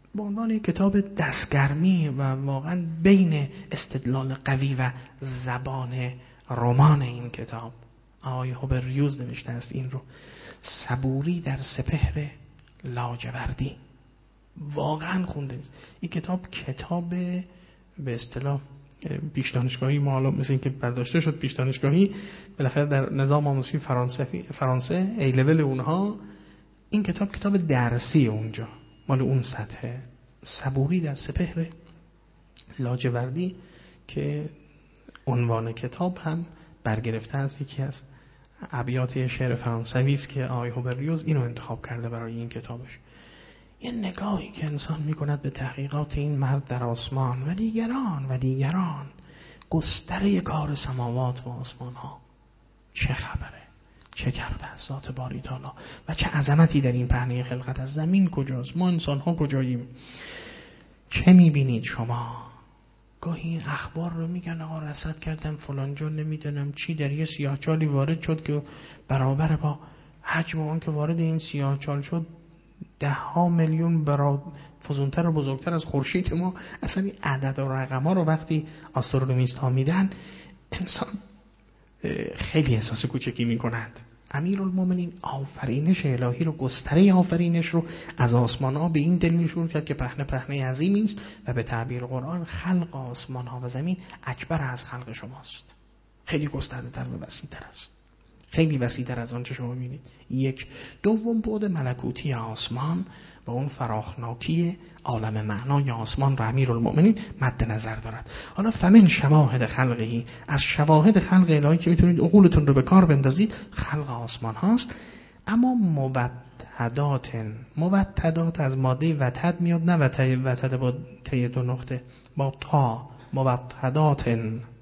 به عنوان یک کتاب دستگرمی و واقعا بین استدلال قوی و زبان رمان این کتاب، آقای هوبریوز نوشته است این رو، صبوری در سپهر لاجوردی. واقعا خونده نیست این کتاب به اصطلاح پیش دانشگاهی، ما حالا مثل این که برداشته شد پیش دانشگاهی، بالاخره در نظام آموزشی فرانسه ای لول اونها این کتاب درسی اونجا مال اون سطحه. صبوری در سپهر لاجوردی که عنوان کتاب هم برگرفته از یکی از ابیات شعر فرانسوی است که آقای هوبریوز اینو انتخاب کرده برای این کتابش. یه نگاهی که انسان میکند به تحقیقات این مرد در آسمان و دیگران گستره کار سماوات و آسمان ها. چه خبره؟ چه کرده از ذات باری تعالی و چه عظمتی در این پهنه خلقت. از زمین کجاست؟ ما انسان ها کجاییم؟ چه میبینید شما؟ گاهی این اخبار رو میگن آقا رصد کردم فلان جا نمیدونم چی در یه سیاهچالی وارد شد که برابر با حجم اون که وارد این سیاهچال شد 10 میلیون فزونتر و بزرگتر از خورشید ما. اصلا این عدد و رقم ها رو وقتی آسترونومیست ها میدن انسان خیلی احساس کوچکی میکنند. امیرالمومنین آفرینش الهی رو، گستره آفرینش رو از آسمان ها به این دلیل شروع کرد که پهنه عظیمی است و به تعبیر قرآن خلق آسمان ها و زمین اکبر از خلق شماست. خیلی گسترده تر و وسیع‌تر است، خیلی وسیع‌تر از آنچه شما می‌بینید. یک دوم بعد ملکوتی آسمان و اون فراخناکی عالم معنای آسمان را امیرالمومنین مد نظر دارد. حالا فمن شواهد خلقی، از شواهد خلق الهی که میتونید عقولتون رو به کار بندازید خلق آسمان هاست. اما موتدات از ماده وتد میاد، نه وتد با ته 2 نقطه، با تا. موتدات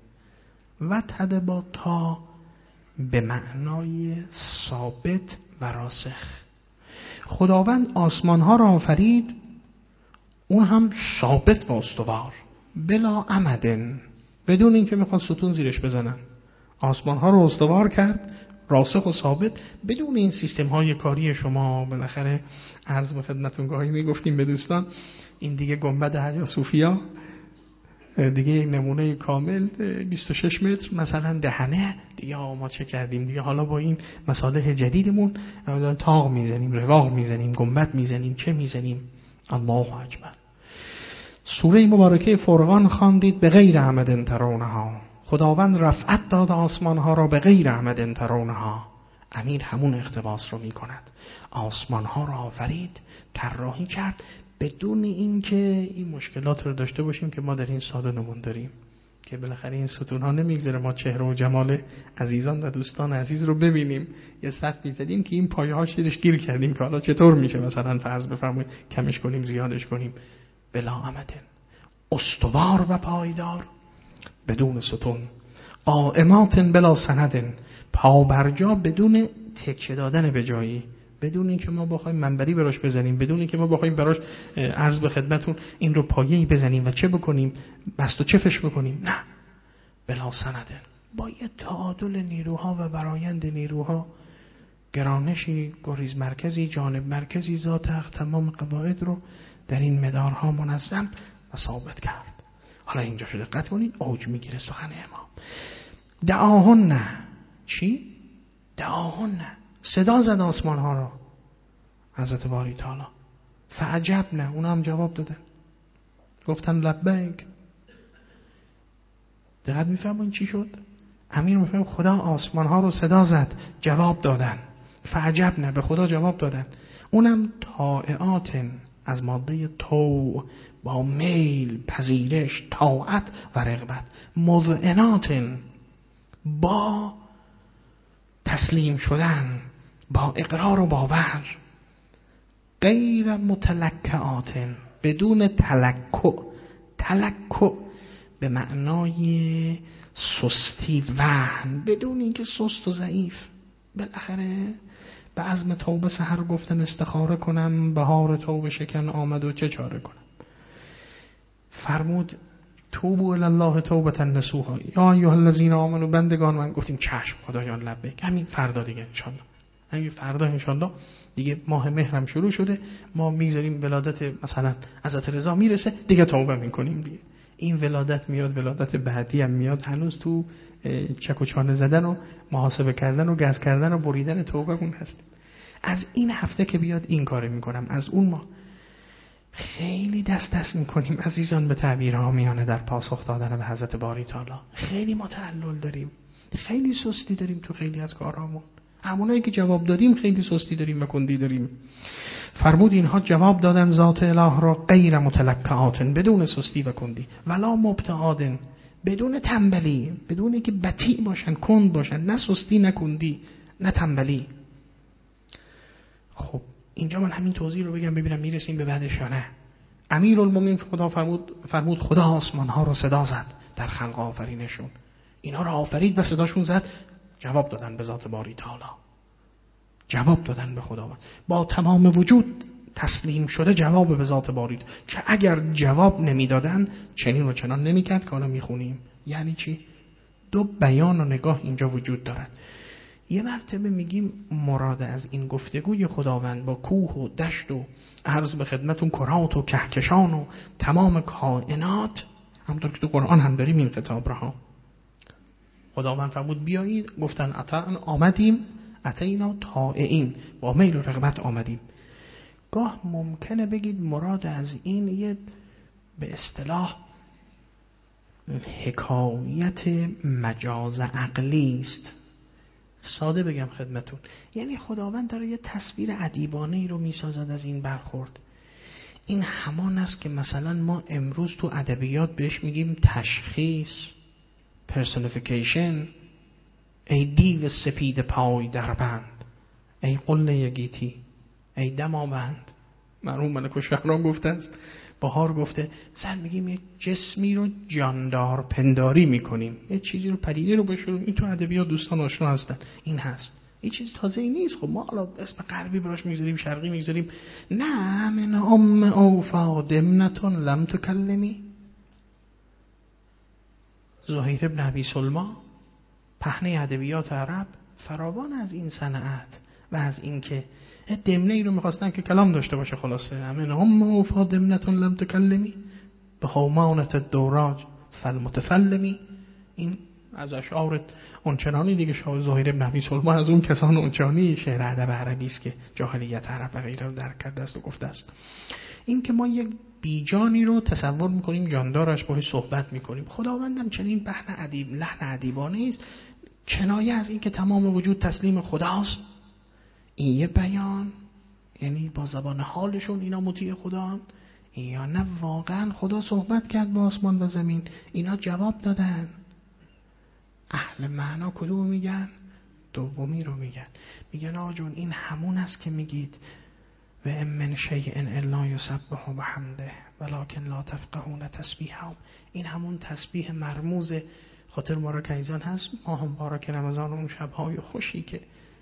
وتد با تا به معنای ثابت و راسخ. خداوند آسمان ها را آفرید، اون هم ثابت و استوار، بلا عمدن، بدون اینکه میخواد ستون زیرش بزنن. آسمان ها رو استوار کرد، راسخ و ثابت، بدون این سیستم های کاری شما. بالاخره عرض به خدمتتون گاهی میگفتیم به دوستان این دیگه گنبد حجا صوفیا دیگه یک نمونه کامل 26 متر مثلا دهنه دیگه، ما چه کردیم دیگه؟ حالا با این مصالح جدیدمون تاق میزنیم، رواق میزنیم، گنبد میزنیم، چه میزنیم؟ الله اکبر. سوره مبارکه فرقان خواندید به غیر عمد ترونها. خداوند رفعت داد آسمان ها را به غیر عمد ترونها. امیر همون اقتباس رو میکند. آسمان ها را آفرید، طراحی کرد بدون اینکه این مشکلات رو داشته باشیم که ما در این سالنمون داریم، که بالاخره این ستون ها نمیگذاره ما چهره و جمال عزیزان و دوستان عزیز رو ببینیم. یه سقفی زدیم که این پایه هاش دیرش گیر کردیم که حالا چطور میشه مثلا فرض بفرمایید کمش کنیم زیادش کنیم. بلا عمدن، استوار و پایدار، بدون ستون. قائمات بلا سندن، پابرجا بدون تکیه دادن به جایی، بدون اینکه ما بخوایم منبری براش بزنیم، بدون اینکه ما بخوایم براش عرض به خدمتون این رو پایه‌ای بزنیم و چه بکنیم، بست و چفش بکنیم. نه، بلا سندن، با یه تعادل نیروها و برایند نیروها، گرانشی، گریز مرکزی، جانب مرکزی، ذات حق تمام قواعد رو در این مدارها منظم و ثابت کرد. حالا اینجا شده دقت کنید، اوج میگیره سخن امام. دعاهن نه چی؟ دعاهن نه، صدا زد آسمان ها را حضرت باری تعالی. فعجب نه، اونا هم جواب دادن، گفتن لبیک. دقت میفهمون چی شد؟ امیر میفهم خدا آسمان ها رو صدا زد، جواب دادن. فعجب نه، به خدا جواب دادن. اونم طائعات از ماده تو، با میل، پذیرش، طاعت و رغبت. مذعنات با تسلیم شدن، با اقرار و باور. غیر متلکعات، بدون تلکع به معنای سستی، وهن، بدون اینکه سست و ضعیف. بالاخره به عزم توبه سحر گفتم استخاره کنم، بهار توبه شکن آمد و چه چاره کنم. فرمود توبوا الی الله توبة نصوحا یا ایها الذین آمنوا، بندگان من. گفتیم چشم خدایان لبیک. همین فردا دیگه انشالله همین فردا انشالله دیگه ماه مهرم شروع شده، ما میذاریم ولادت مثلا حضرت رضا میرسه دیگه توبه میکنیم دیگه. این ولادت میاد، ولادت بعدی هم میاد، هنوز تو چک و چانه زدن و محاسبه کردن و گز کردن و بریدن توبه مون هستیم. از این هفته که بیاد این کارو میکنم، از اون ما خیلی دست میکنیم عزیزان به تعبیر عامیانه در پاسخ دادن به حضرت باری تعالی. خیلی ما تعلل داریم، خیلی سستی داریم تو خیلی از کارهامون. همونایی که جواب دادیم خیلی سستی داریم و کندی داریم. فرمود اینها جواب دادن ذات اله را غیر متلکعات، بدون سستی و کندی، ولا مبتعادن، بدون تنبلی، بدون که بطیء باشن، کند باشن، نه سستی نه کندی نه تنبلی. خب اینجا من همین توضیح رو بگم ببینم میرسیم به بعدش یا نه. امیرالمومنین خدا فرمود خدا آسمان ها رو صدا زد در خلق آفرینشون. اینا رو آفرید و صداشون زد، جواب دادن به ذات باری تعالی، جواب دادن به خداوند، با تمام وجود تسلیم شده جواب به ذات باری، که اگر جواب نمیدادن چنین و چنان نمیکرد که حالا میخونیم. یعنی چی؟ دو بیان و نگاه اینجا وجود دارد. یه مرتبه میگیم مراد از این گفتگوی خداوند با کوه و دشت و عرض به خدمتون کرات و کهکشان و تمام کائنات، همونطور که تو قرآن هم داریم این خطاب رها. خداوند فرمود بیایید، گفتن اطعنا، آمدیم، اتینا طائعین، با میل و رغبت آمدیم. گاه ممکنه بگید مراد از این یه به اصطلاح حکایت مجاز عقلی است. ساده بگم خدمتون، یعنی خداوند داره یه تصویر ادیبانه ای رو میسازد از این برخورد. این همان است که مثلا ما امروز تو ادبیات بهش میگیم تشخیص، پرسونیفیکیشن. ای دیو سپید پای در بند، ای قله گیتی، ای دماوند. مرحوم ملک الشعرا گفته است، بهار گفته، سر میگیم یک جسمی رو جاندار پنداری میکنیم، یه چیزی رو پدیده رو بشوریم. این تو ادبیات دوستان آشنا هستن، این هست. این چیز تازه ای نیست. خب ما حالا اسم غربی براش میذاریم، شرقی میذاریم. نه من اوفا دمنتون لم تکلمی. زهیر بن ابی سلما، پهنه ادبیات عرب، فراوان از این صنعت و از این که دمنه ای رو میخواستن که کلام داشته باشه. خلاصه من اوفا دمنتون لم تکلمی به حومانت دوراج فالمتفلمی. این از اشعار اونچنانی دیگه شاه زهیر بن ابی سلما از اون کسان اونچنانی شعر ادب عربی است که جاهلیت عرب و غیره رو درک کرده است و گفته است. این که ما یک بیجانی رو تصور میکنیم، جاندارش باهاش صحبت میکنیم. خداوندم چنین لحن ادیبانه است، کنایه از این که تمام وجود تسلیم خداست. این یه بیان، یعنی با زبان حالشون اینا مطیع خدا، یا نه واقعا خدا صحبت کرد با آسمان و زمین، اینا جواب دادن. اهل معنا کدوم میگن؟ دومی رو میگن آقا جون این همون است که میگید و ام من شیء الا یسبح بحمده ولکن لا تفقهون تسبیحهم. این همون تسبیح مرموز خاطر مبارک ایزان هست، ماه مبارک رمضان، اون شب‌های خوشی که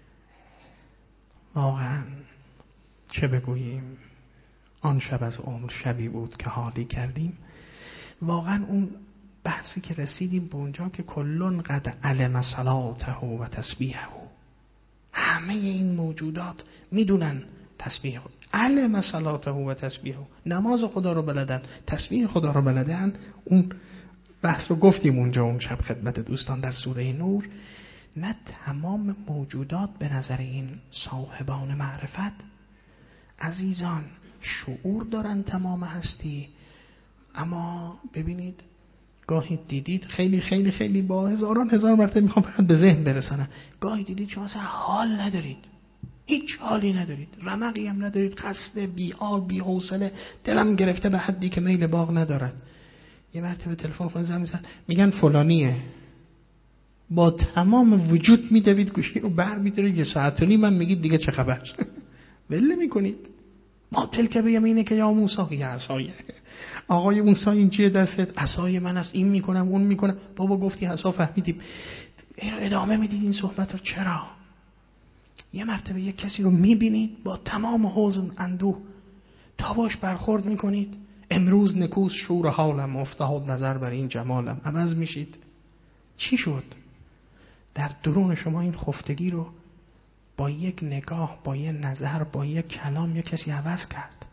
واقعا چه بگوییم، آن شب از عمر شبی بود که حالی کردیم. واقعا اون بحثی که رسیدیم به اونجا که کلون قد علم صلاته و تسبیحه، همه این موجودات میدونن تسبیح خود، علم صلاته و تسبیحه، نماز خدا رو بلدن، تسبیح خدا رو بلدن. اون بحث رو گفتیم اونجا اون شب خدمت دوستان در سوره نور. نه تمام موجودات به نظر این صاحبان معرفت عزیزان شعور دارن تمام هستی، اما ببینید گاهی دیدید خیلی خیلی خیلی با هزار مرتبه میخوام فقط به ذهن برسانم، گاهی دیدید شما اصلا حال ندارید، هیچ حالی ندارید، رمقی هم ندارید، خسته، بی‌حال، بی‌حوصله، دلم گرفته به حدی که میل باغ ندارد. یه مرتبه تلفن خونه زنگ میزنن میگن فلانیه، با تمام وجود میدوید گوشی رو بر می‌دارید، یه ساعت و نیم من میگید دیگه چه خبر، ول میکنید. ما تلک بیمینه که یا موسی یه عصایه، آقای موسی این چیه دستت؟ عصای من است، این میکنم اون میکنم. بابا گفتی عصا، فهمیدیم. ادامه میدید این صحبت رو. چرا؟ یه مرتبه یک کسی رو میبینید با تمام حزن اندوه تا باش برخورد میکنید، امروز نکوس شور حالم افتاد نظر بر این جمالم، عوض میشید. چی شد؟ در درون شما این خفتگی رو با یک نگاه، با یک نظر، با یک کلام یک کسی عوض کرد.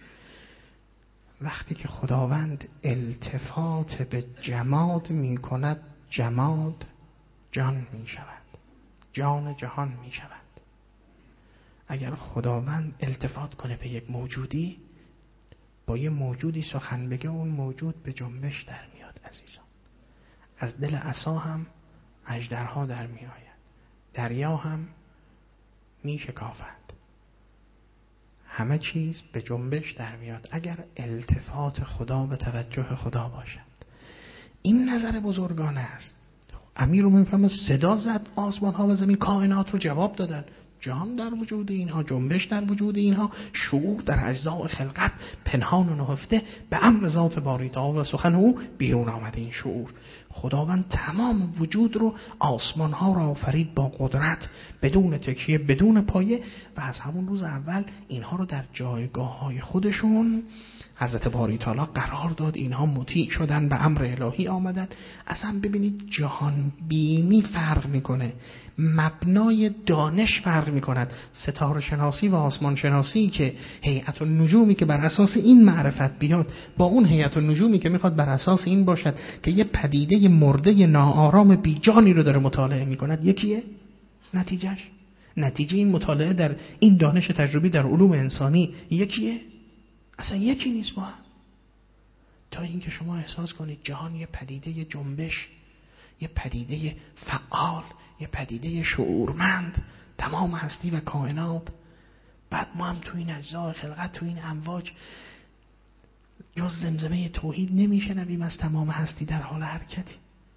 وقتی که خداوند التفات به جماد می کند، جماد جان می شود، جان جهان می شود. اگر خداوند التفات کنه به یک موجودی، با یک موجودی سخن بگه، اون موجود به جنبش در میاد عزیزان. از دل عصا هم اژدرها در می آید، دریا هم می شکافد، همه چیز به جنبش در میاد اگر التفات خدا به توجه خدا باشد. این نظر بزرگانه است. امیرالمومنین میفهمه صدا زد، آسمان ها و زمین کائنات رو جواب دادن. جان در وجود اینها، جنبش در وجود اینها، شعور در اجزاء خلقت پنهان و نهفته به امر ذات باری تعالی و سخن او بیرون آمده. این شعور خداوند تمام وجود رو، آسمان ها را آفرید با قدرت، بدون تکیه، بدون پایه، و از همون روز اول اینها رو در جایگاه های خودشون حضرت باری تعالی قرار داد. اینها مطیع شدن، به امر الهی آمدن. اصلا ببینید جهان بینی فرق میکنه، مبنای دانش فرق میکند. ستاره شناسی و آسمان شناسی که هیئت النجومی که بر اساس این معرفت بیاد، با اون هیئت النجومی که میخواد بر اساس این باشد که یه پدیده مرده ناآرام بیجانی رو داره مطالعه میکند، یکیه؟ نتیجه این مطالعه در این دانش تجربی در علوم انسانی یکیه؟ اصلا یکی نیست با هم. تا اینکه شما احساس کنید جهان یه پدیده جنبش، یه پدیده فعال، یه پدیده شعورمند، تمام هستی و کائنات. بعد ما هم تو این اجزای خلقت، تو این امواج، جز زمزمه توحید نمیشنویم از تمام هستی در حال حرکتی.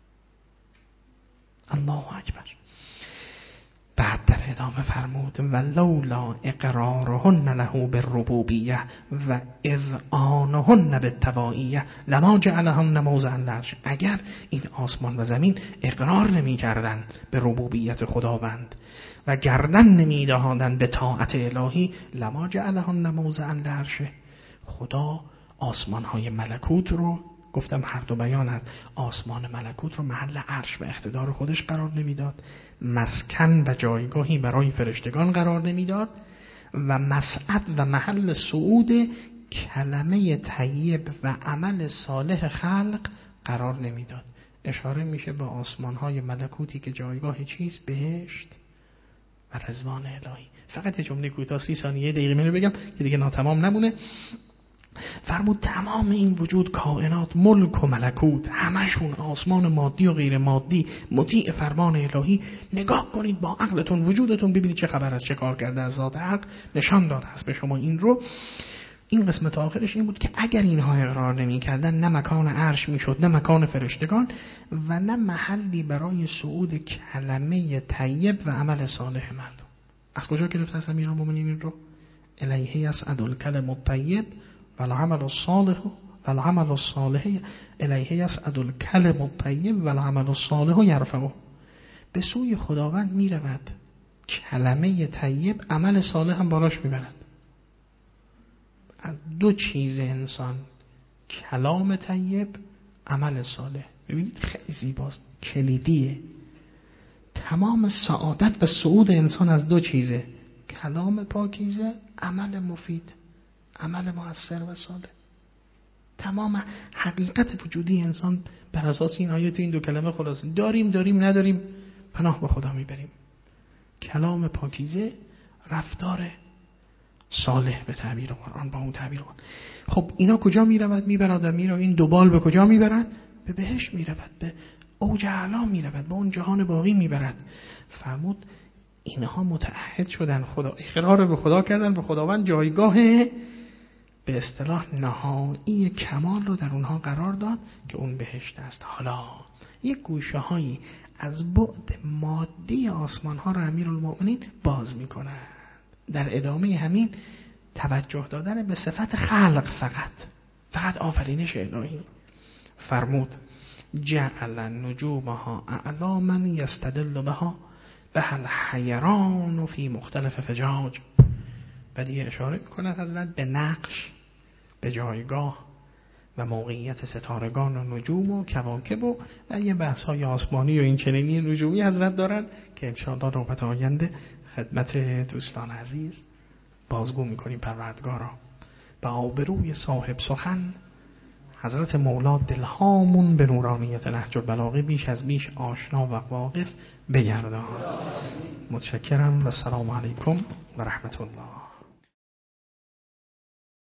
الله اکبر. بعد در ادامه فرمود ولولا اقرارهن له بالربوبیه و اذعانهن بالتبعیه لما جعلهن موضع العرش. اگر این آسمان و زمین اقرار نمی کردن به ربوبیت خداوند و گردن نمی دادن به طاعت الهی، لما جعلهن موضع العرش، خدا آسمان های ملکوت رو، گفتم هر دو بیان هست، آسمان ملکوت رو محل عرش و اقتدار خودش قرار نمیداد، مسکن و جایگاهی برای فرشتگان قرار نمیداد، و مسعد و محل صعود کلمه طیب و عمل صالح خلق قرار نمیداد. اشاره میشه به آسمان های ملکوتی که جایگاه چیز؟ بهشت و رضوان الهی. فقط یه جمله کوتاه 30 ثانیه دقیقه منو بگم که دیگه ناتمام نمونه. فرمود تمام این وجود، کائنات، ملک و ملکوت، همشون آسمان مادی و غیر مادی مطیع فرمان الهی. نگاه کنید با عقلتون، وجودتون، ببینید چه خبر است، چه کار کرده از ذات حق نشان داده است به شما این رو. این قسمت آخرش این بود که اگر اینها اقرار نمی کردن، نه مکان عرش می شد، نه مکان فرشتگان، و نه محلی برای صعود کلمه طیب و عمل صالح مردم. از کجا گرفت از امیرالمومنین این رو؟ الیه یصعد الکلم الطیب والعمل الصالح الیه یصعد الکلم الطیب والعمل الصالح یرفعه. به سوی خداوند می رود کلمه طیب، عمل صالح هم بالاش می برد. از دو چیز انسان، کلام طیب، عمل صالح. ببینید خیلی زیباست، کلیدیه. تمام سعادت و صعود انسان از دو چیزه، کلام پاکیزه، عمل مفید، عمل مؤثر و صالح. تمام حقیقت وجودی انسان بر اساس این آیات، این دو کلمه خلاص. داریم نداریم، پناه به خدا میبریم. کلام پاکیزه، رفتار صالح به تعبیر قرآن، با اون تعبیر قرآن. خب اینا کجا میرود؟ میبرد این دوبال به کجا میبرد؟ به بهشت میرود، به اوج اعلا میرود، به اون جهان باقی میبرد. فرمود اینها متعهد شدن، خدا اقرار به خدا کردن و خداوند جایگاه به اصطلاح نهایی کمال رو در اونها قرار داد که اون بهشت است. حالا یک گوشه هایی از بعد مادی آسمان ها رو امیرالمومنین باز میکنن. در ادامه همین توجه دادن به صفت خلق، فقط آفرینش الهی. فرمود جعل نجومها اعلاما یستدل بها به الحیران فی مختلف فجاج. بعدی اشاره میکند حضرت به نقش، به جایگاه و موقعیت ستارگان و نجوم و کواکب و یه بحث های آسمانی و این چنینی نجومی حضرت دارن که انشاءالله نوبت آینده خدمت دوستان عزیز بازگو میکنیم پروردگارا به آبروی صاحب سخن حضرت مولا دلهامون به نورانیت نهج البلاغه بیش از بیش آشنا و واقف بگردان. متشکرم و سلام علیکم و رحمت الله.